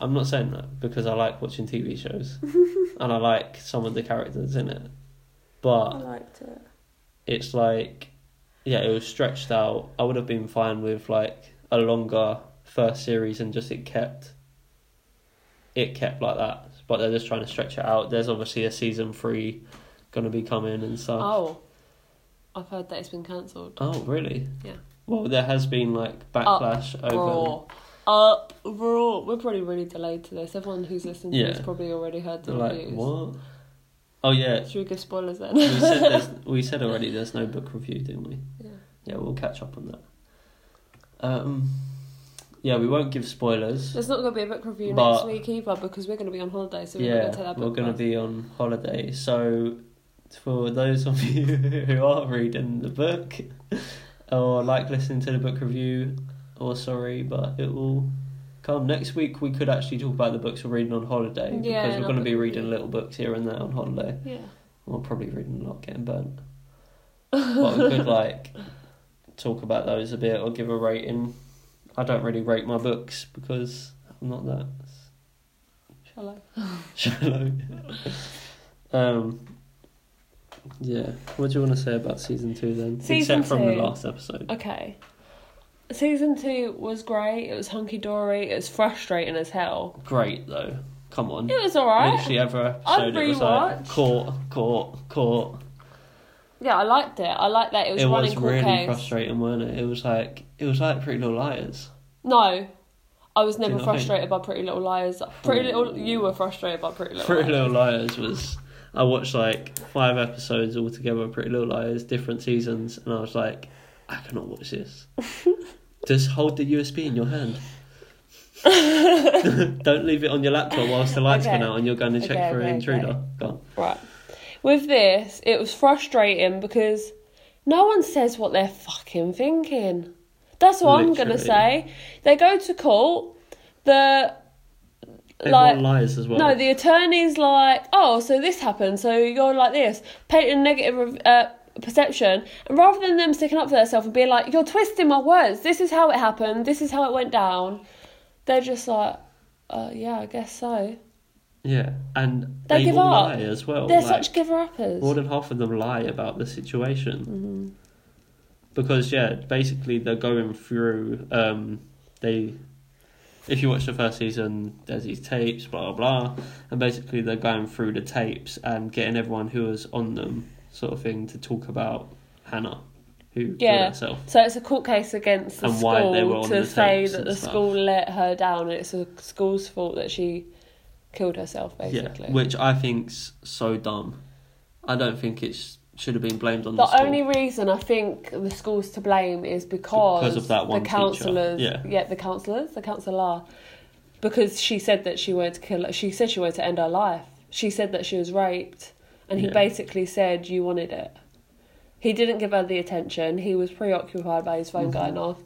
I'm not saying that because I like watching T V shows and I like some of the characters in it, but I liked it. It's like, yeah, it was stretched out. I would have been fine with like a longer first series and just it kept, it kept like that. But they're just trying to stretch it out. There's obviously a season three going to be coming and stuff. Oh, I've heard that it's been cancelled. Oh, really? Yeah. Well, there has been like backlash over. Uproar. We're probably really delayed to this. Everyone who's listening to Yeah. this probably already heard the Like reviews. what? Oh yeah. Should we give spoilers then? we said there's, we said already there's no book review, didn't we? Yeah. Yeah, we'll catch up on that. Um, yeah, we won't give spoilers. There's not going to be a book review But- next week either because we're going to be on holiday, so we're yeah, not going to take that book. we're going to with be on holiday. So, for those of you who are reading the book or like listening to the book review, or sorry, but it will come next week. We could actually talk about the books we're reading on holiday Yeah, because and we're our going to be book reading review. little books here and there on holiday. us. Yeah. We're probably reading a lot, getting burnt. But we could like talk about those a bit or give a rating. I don't really rate my books because I'm not that Shall I? shallow. um, yeah. What do you want to say about season two then? Season Except from the two. last episode. Okay. Season two was great. It was hunky dory. It was frustrating as hell. Great though. Come on. It was alright. Literally every I'd episode it was like rewatch. caught, caught, caught. Yeah, I liked it. I liked that it was It running was court really case. frustrating, wasn't it? It was like it was like Pretty Little Liars. No, I was Do you never not think? frustrated by Pretty Little Liars. Pretty Little, you were frustrated by Pretty Little Pretty Liars. Little Liars was. I watched like five episodes altogether of Pretty Little Liars, different seasons, and I was like, I cannot watch this. Just hold the U S B in your hand. Don't leave it on your laptop whilst the lights Okay. gone out and you're going to check Okay, for okay, an intruder. okay. Go on. Right. With this, it was frustrating because no one says what they're fucking thinking. That's what I'm gonna Literally. say. They go to court. The Everyone like lies as well. no, the attorney's like, oh, so this happened, so you're like this, painting a negative uh, perception, and rather than them sticking up for themselves and being like, you're twisting my words, this is how it happened, this is how it went down, they're just like, uh, yeah, I guess so. Yeah, and They they, give all up. lie as well. They're like, such giver-uppers. more than half of them lie about the situation. Mm-hmm. Because, yeah, basically they're going through, um, they, if you watch the first season, there's these tapes, blah, blah, blah, and basically they're going through the tapes and getting everyone who was on them, sort of thing, to talk about Hannah, who Yeah. killed herself. So it's a court case against the And why they were school on to the say tapes that and the stuff. school let her down and it's the school's fault that she killed herself, basically. Yeah, which I think's so dumb. I don't think it sh- should have been blamed on The the school. only reason I think the school's to blame is because, Because of that one the teacher, counsellors, yeah. the counsellors, the counsellor, because she said that she wanted to kill her. She said she wanted to end her life. She said that she was raped, and he Yeah. basically said you wanted it. He didn't give her the attention. He was preoccupied by his phone Mm-hmm. going off.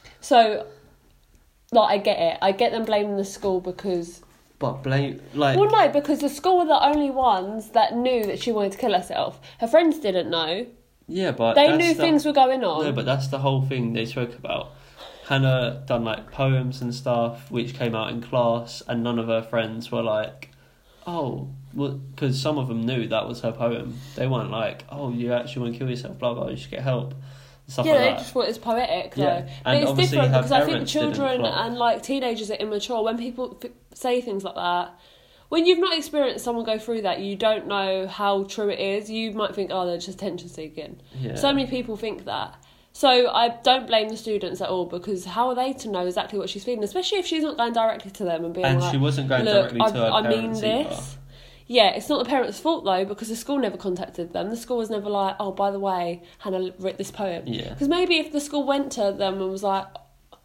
So, like, I get it. I get them blaming the school because. But blame, like... Well, no, because the school were the only ones that knew that she wanted to kill herself. Her friends didn't know. Yeah, but They that's knew the- things were going on. No, but that's the whole thing they spoke about. Hannah done like poems and stuff, which came out in class, and none of her friends were like, "Oh," because some of them knew that was her poem. They weren't like, "Oh, you actually want to kill yourself? Blah blah. You should get help." and Stuff Yeah, like they that. just thought it was poetic, though. Yeah, But and it's obviously different her because I think parents didn't children clock. and like teenagers are immature. When people f- say things like that, when you've not experienced someone go through that, you don't know how true it is. You might think, oh, they're just attention seeking. Yeah. So many people think that. So I don't blame the students at all because how are they to know exactly what she's feeling, especially if she's not going directly to them and being And like, she wasn't going look, directly I, to her I mean parents either. this. Yeah, it's not the parents' fault though because the school never contacted them. The school was never like, oh, by the way, Hannah wrote this poem. Yeah. Because maybe if the school went to them and was like,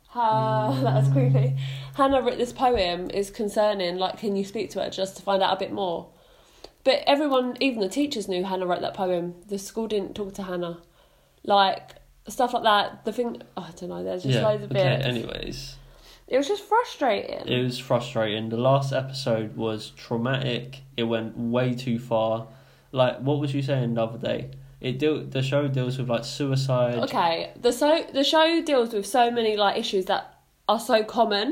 ah, that was creepy. Hannah wrote this poem is concerning. Like, can you speak to her just to find out a bit more? But everyone, even the teachers, knew Hannah wrote that poem. The school didn't talk to Hannah. Like stuff like that. The thing, oh, I don't know. There's just Yeah. loads of Okay. bits. Anyways, It was just frustrating. it was frustrating. The last episode was traumatic. It went way too far. Like, what was you saying the other day? It deal the show deals with like suicide. Okay, the so the show deals with so many like issues that are so common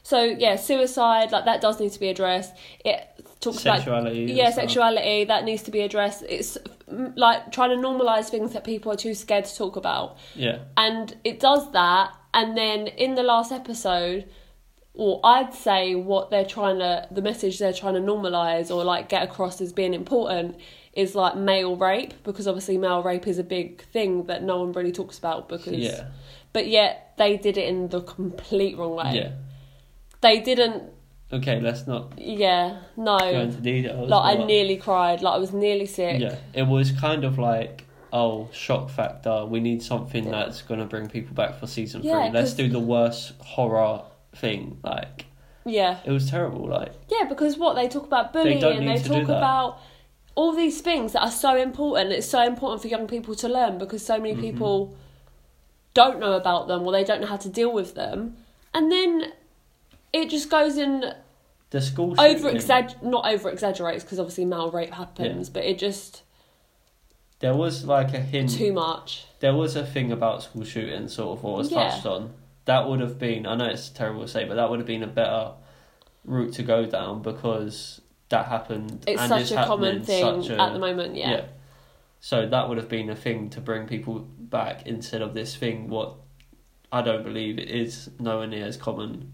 So yeah, suicide, like that does need to be addressed. It talks Sexuality. about yeah, sexuality that needs to be addressed. It's mm, like trying to normalise things that people are too scared to talk about. Yeah. And it does that, and then in the last episode, or I'd say what they're trying to, the message they're trying to normalise or like get across as being important is like male rape, because obviously male rape is a big thing that no one really talks about because Yeah. but yet they did it in the complete wrong way. Yeah. They didn't Okay, let's not yeah, no. go into details. Like I but- nearly cried, like I was nearly sick. Yeah, it was kind of like, oh, shock factor. We need something Yeah. that's going to bring people back for season Yeah, three. Let's 'cause- do the worst horror thing. Like, Yeah. it was terrible. Like, Yeah, because what they talk about bullying, don't they, need to do talk that. about all these things that are so important. It's so important for young people to learn because so many Mhm. people don't know about them or they don't know how to deal with them. And then it just goes in the school over shooting, exag not over exaggerates because obviously male rape happens, but it just there was like a hint. too much. There was a thing about school shooting, sort of, what was Yeah. touched on. That would have been, I know it's terrible to say, but that would have been a better route to go down because that happened. It's and such is a common happening thing such a- at the moment. Yeah. So that would have been a thing to bring people back instead of this thing, what I don't believe it is nowhere near as common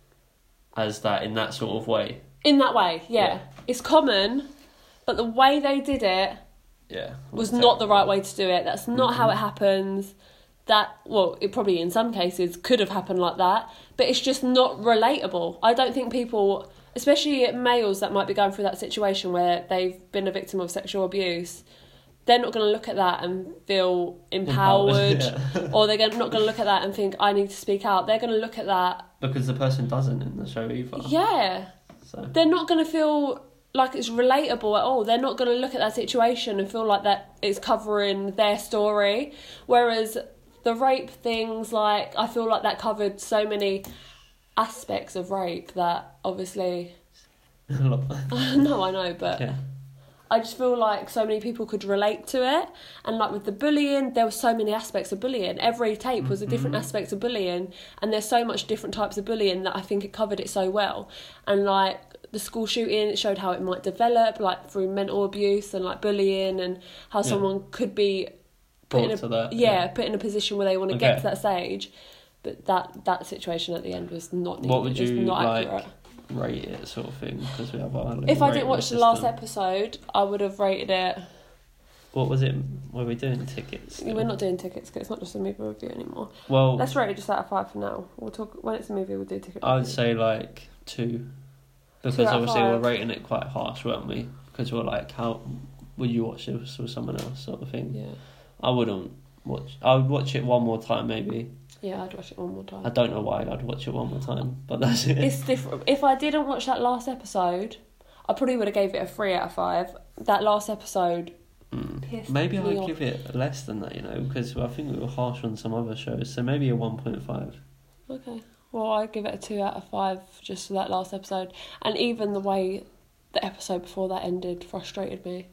as that in that sort of way. In that way, yeah. Yeah. It's common, but the way they did it Yeah. was terrible. not the right way to do it. That's not how Mhm. it happens. That, well, it probably in some cases could have happened like that, but it's just not relatable. I don't think people, especially males that might be going through that situation where they've been a victim of sexual abuse, they're not going to look at that and feel empowered, Empowered, or they're gonna, not going to look at that and think, I need to speak out. They're going to look at that, Because the person doesn't in the show either. yeah. So They're not going to feel like it's relatable at all. They're not going to look at that situation and feel like that it's covering their story. Whereas the rape things, like, I feel like that covered so many aspects of rape that obviously... no, I know, but yeah. I just feel like so many people could relate to it. And like with the bullying, there were so many aspects of bullying. Every tape was a different Mhm. aspect of bullying. And there's so much different types of bullying that I think it covered it so well. And like the school shooting, it showed how it might develop, like through mental abuse and like bullying, and how Yeah. someone could be put in Brought a, to that. yeah, put in a position where they want to get Okay. to that stage. But that, that situation at the end was not needed. What would It was you not like accurate. rate it, sort of thing? Because we have our little If I rating didn't watch the last system. episode, I would have rated it... What was it? Were we doing tickets? still? We're not doing tickets because it's not just a movie review anymore. Well, Let's rate it just out of five for now. We'll talk when it's a movie. We'll do ticket. I would review. say like two, because Two out of obviously we're five. rating it quite harsh, weren't we? Because we're like, how would you watch this with someone else, sort of thing. Yeah, I wouldn't watch. I would watch it one more time, maybe. yeah. I'd watch it one more time. I don't know why I'd watch it one more time, but that's it. It's different. If I didn't watch that last episode, I probably would have gave it a three out of five. That last episode Mm. pissed Maybe me I'd off. give it less than that, you know, because I think we were harsh on some other shows, so maybe a one point five. Okay. Well, I'd give it a two out of five just for that last episode, and even the way the episode before that ended frustrated me.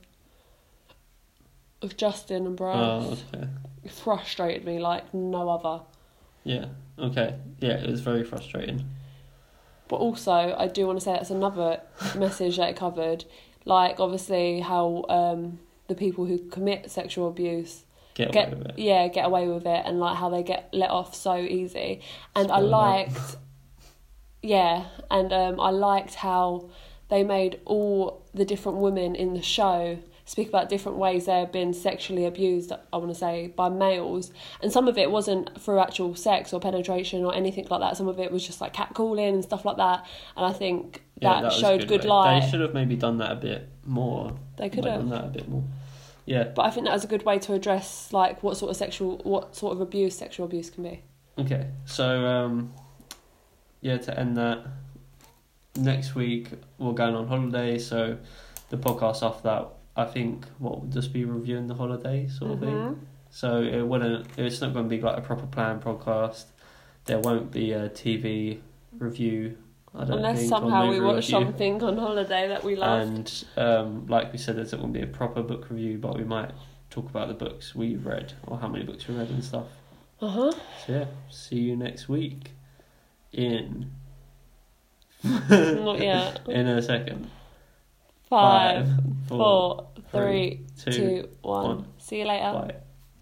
With Justin and Brian, Oh, okay. frustrated me like no other. Yeah, okay. Yeah, it was very frustrating. But also, I do want to say that's another message that it covered. Like, obviously, how um, the people who commit sexual abuse Get, get, away with it. yeah, get away with it, and like how they get let off so easy. And I Spoiler. liked, yeah, and um, I liked how they made all the different women in the show speak about different ways they've been sexually abused, I want to say, by males. And some of it wasn't through actual sex or penetration or anything like that. Some of it was just like catcalling and stuff like that. And I think Yeah, that, that was showed good way. light. They should have maybe done that a bit more. They could Like, have. done that a bit more. Yeah. But I think that was a good way to address like what sort of sexual, what sort of abuse sexual abuse can be. Okay. So, um, yeah, to end that, next week we're going on holiday, so the podcast after that, I think, what will just be reviewing the holiday sort of thing. Mhm. So it wouldn't. It's not going to be like a proper planned podcast. There won't be a T V review. I don't Unless think, somehow or we movie watch review. something on holiday that we love. And um, like we said, there's not going to be a proper book review, but we might talk about the books we've read or how many books we read and stuff. Uh huh. So yeah, see you next week in Not yet. In a second. Five, Five, four, three, two, two, one. one. See you later. Bye.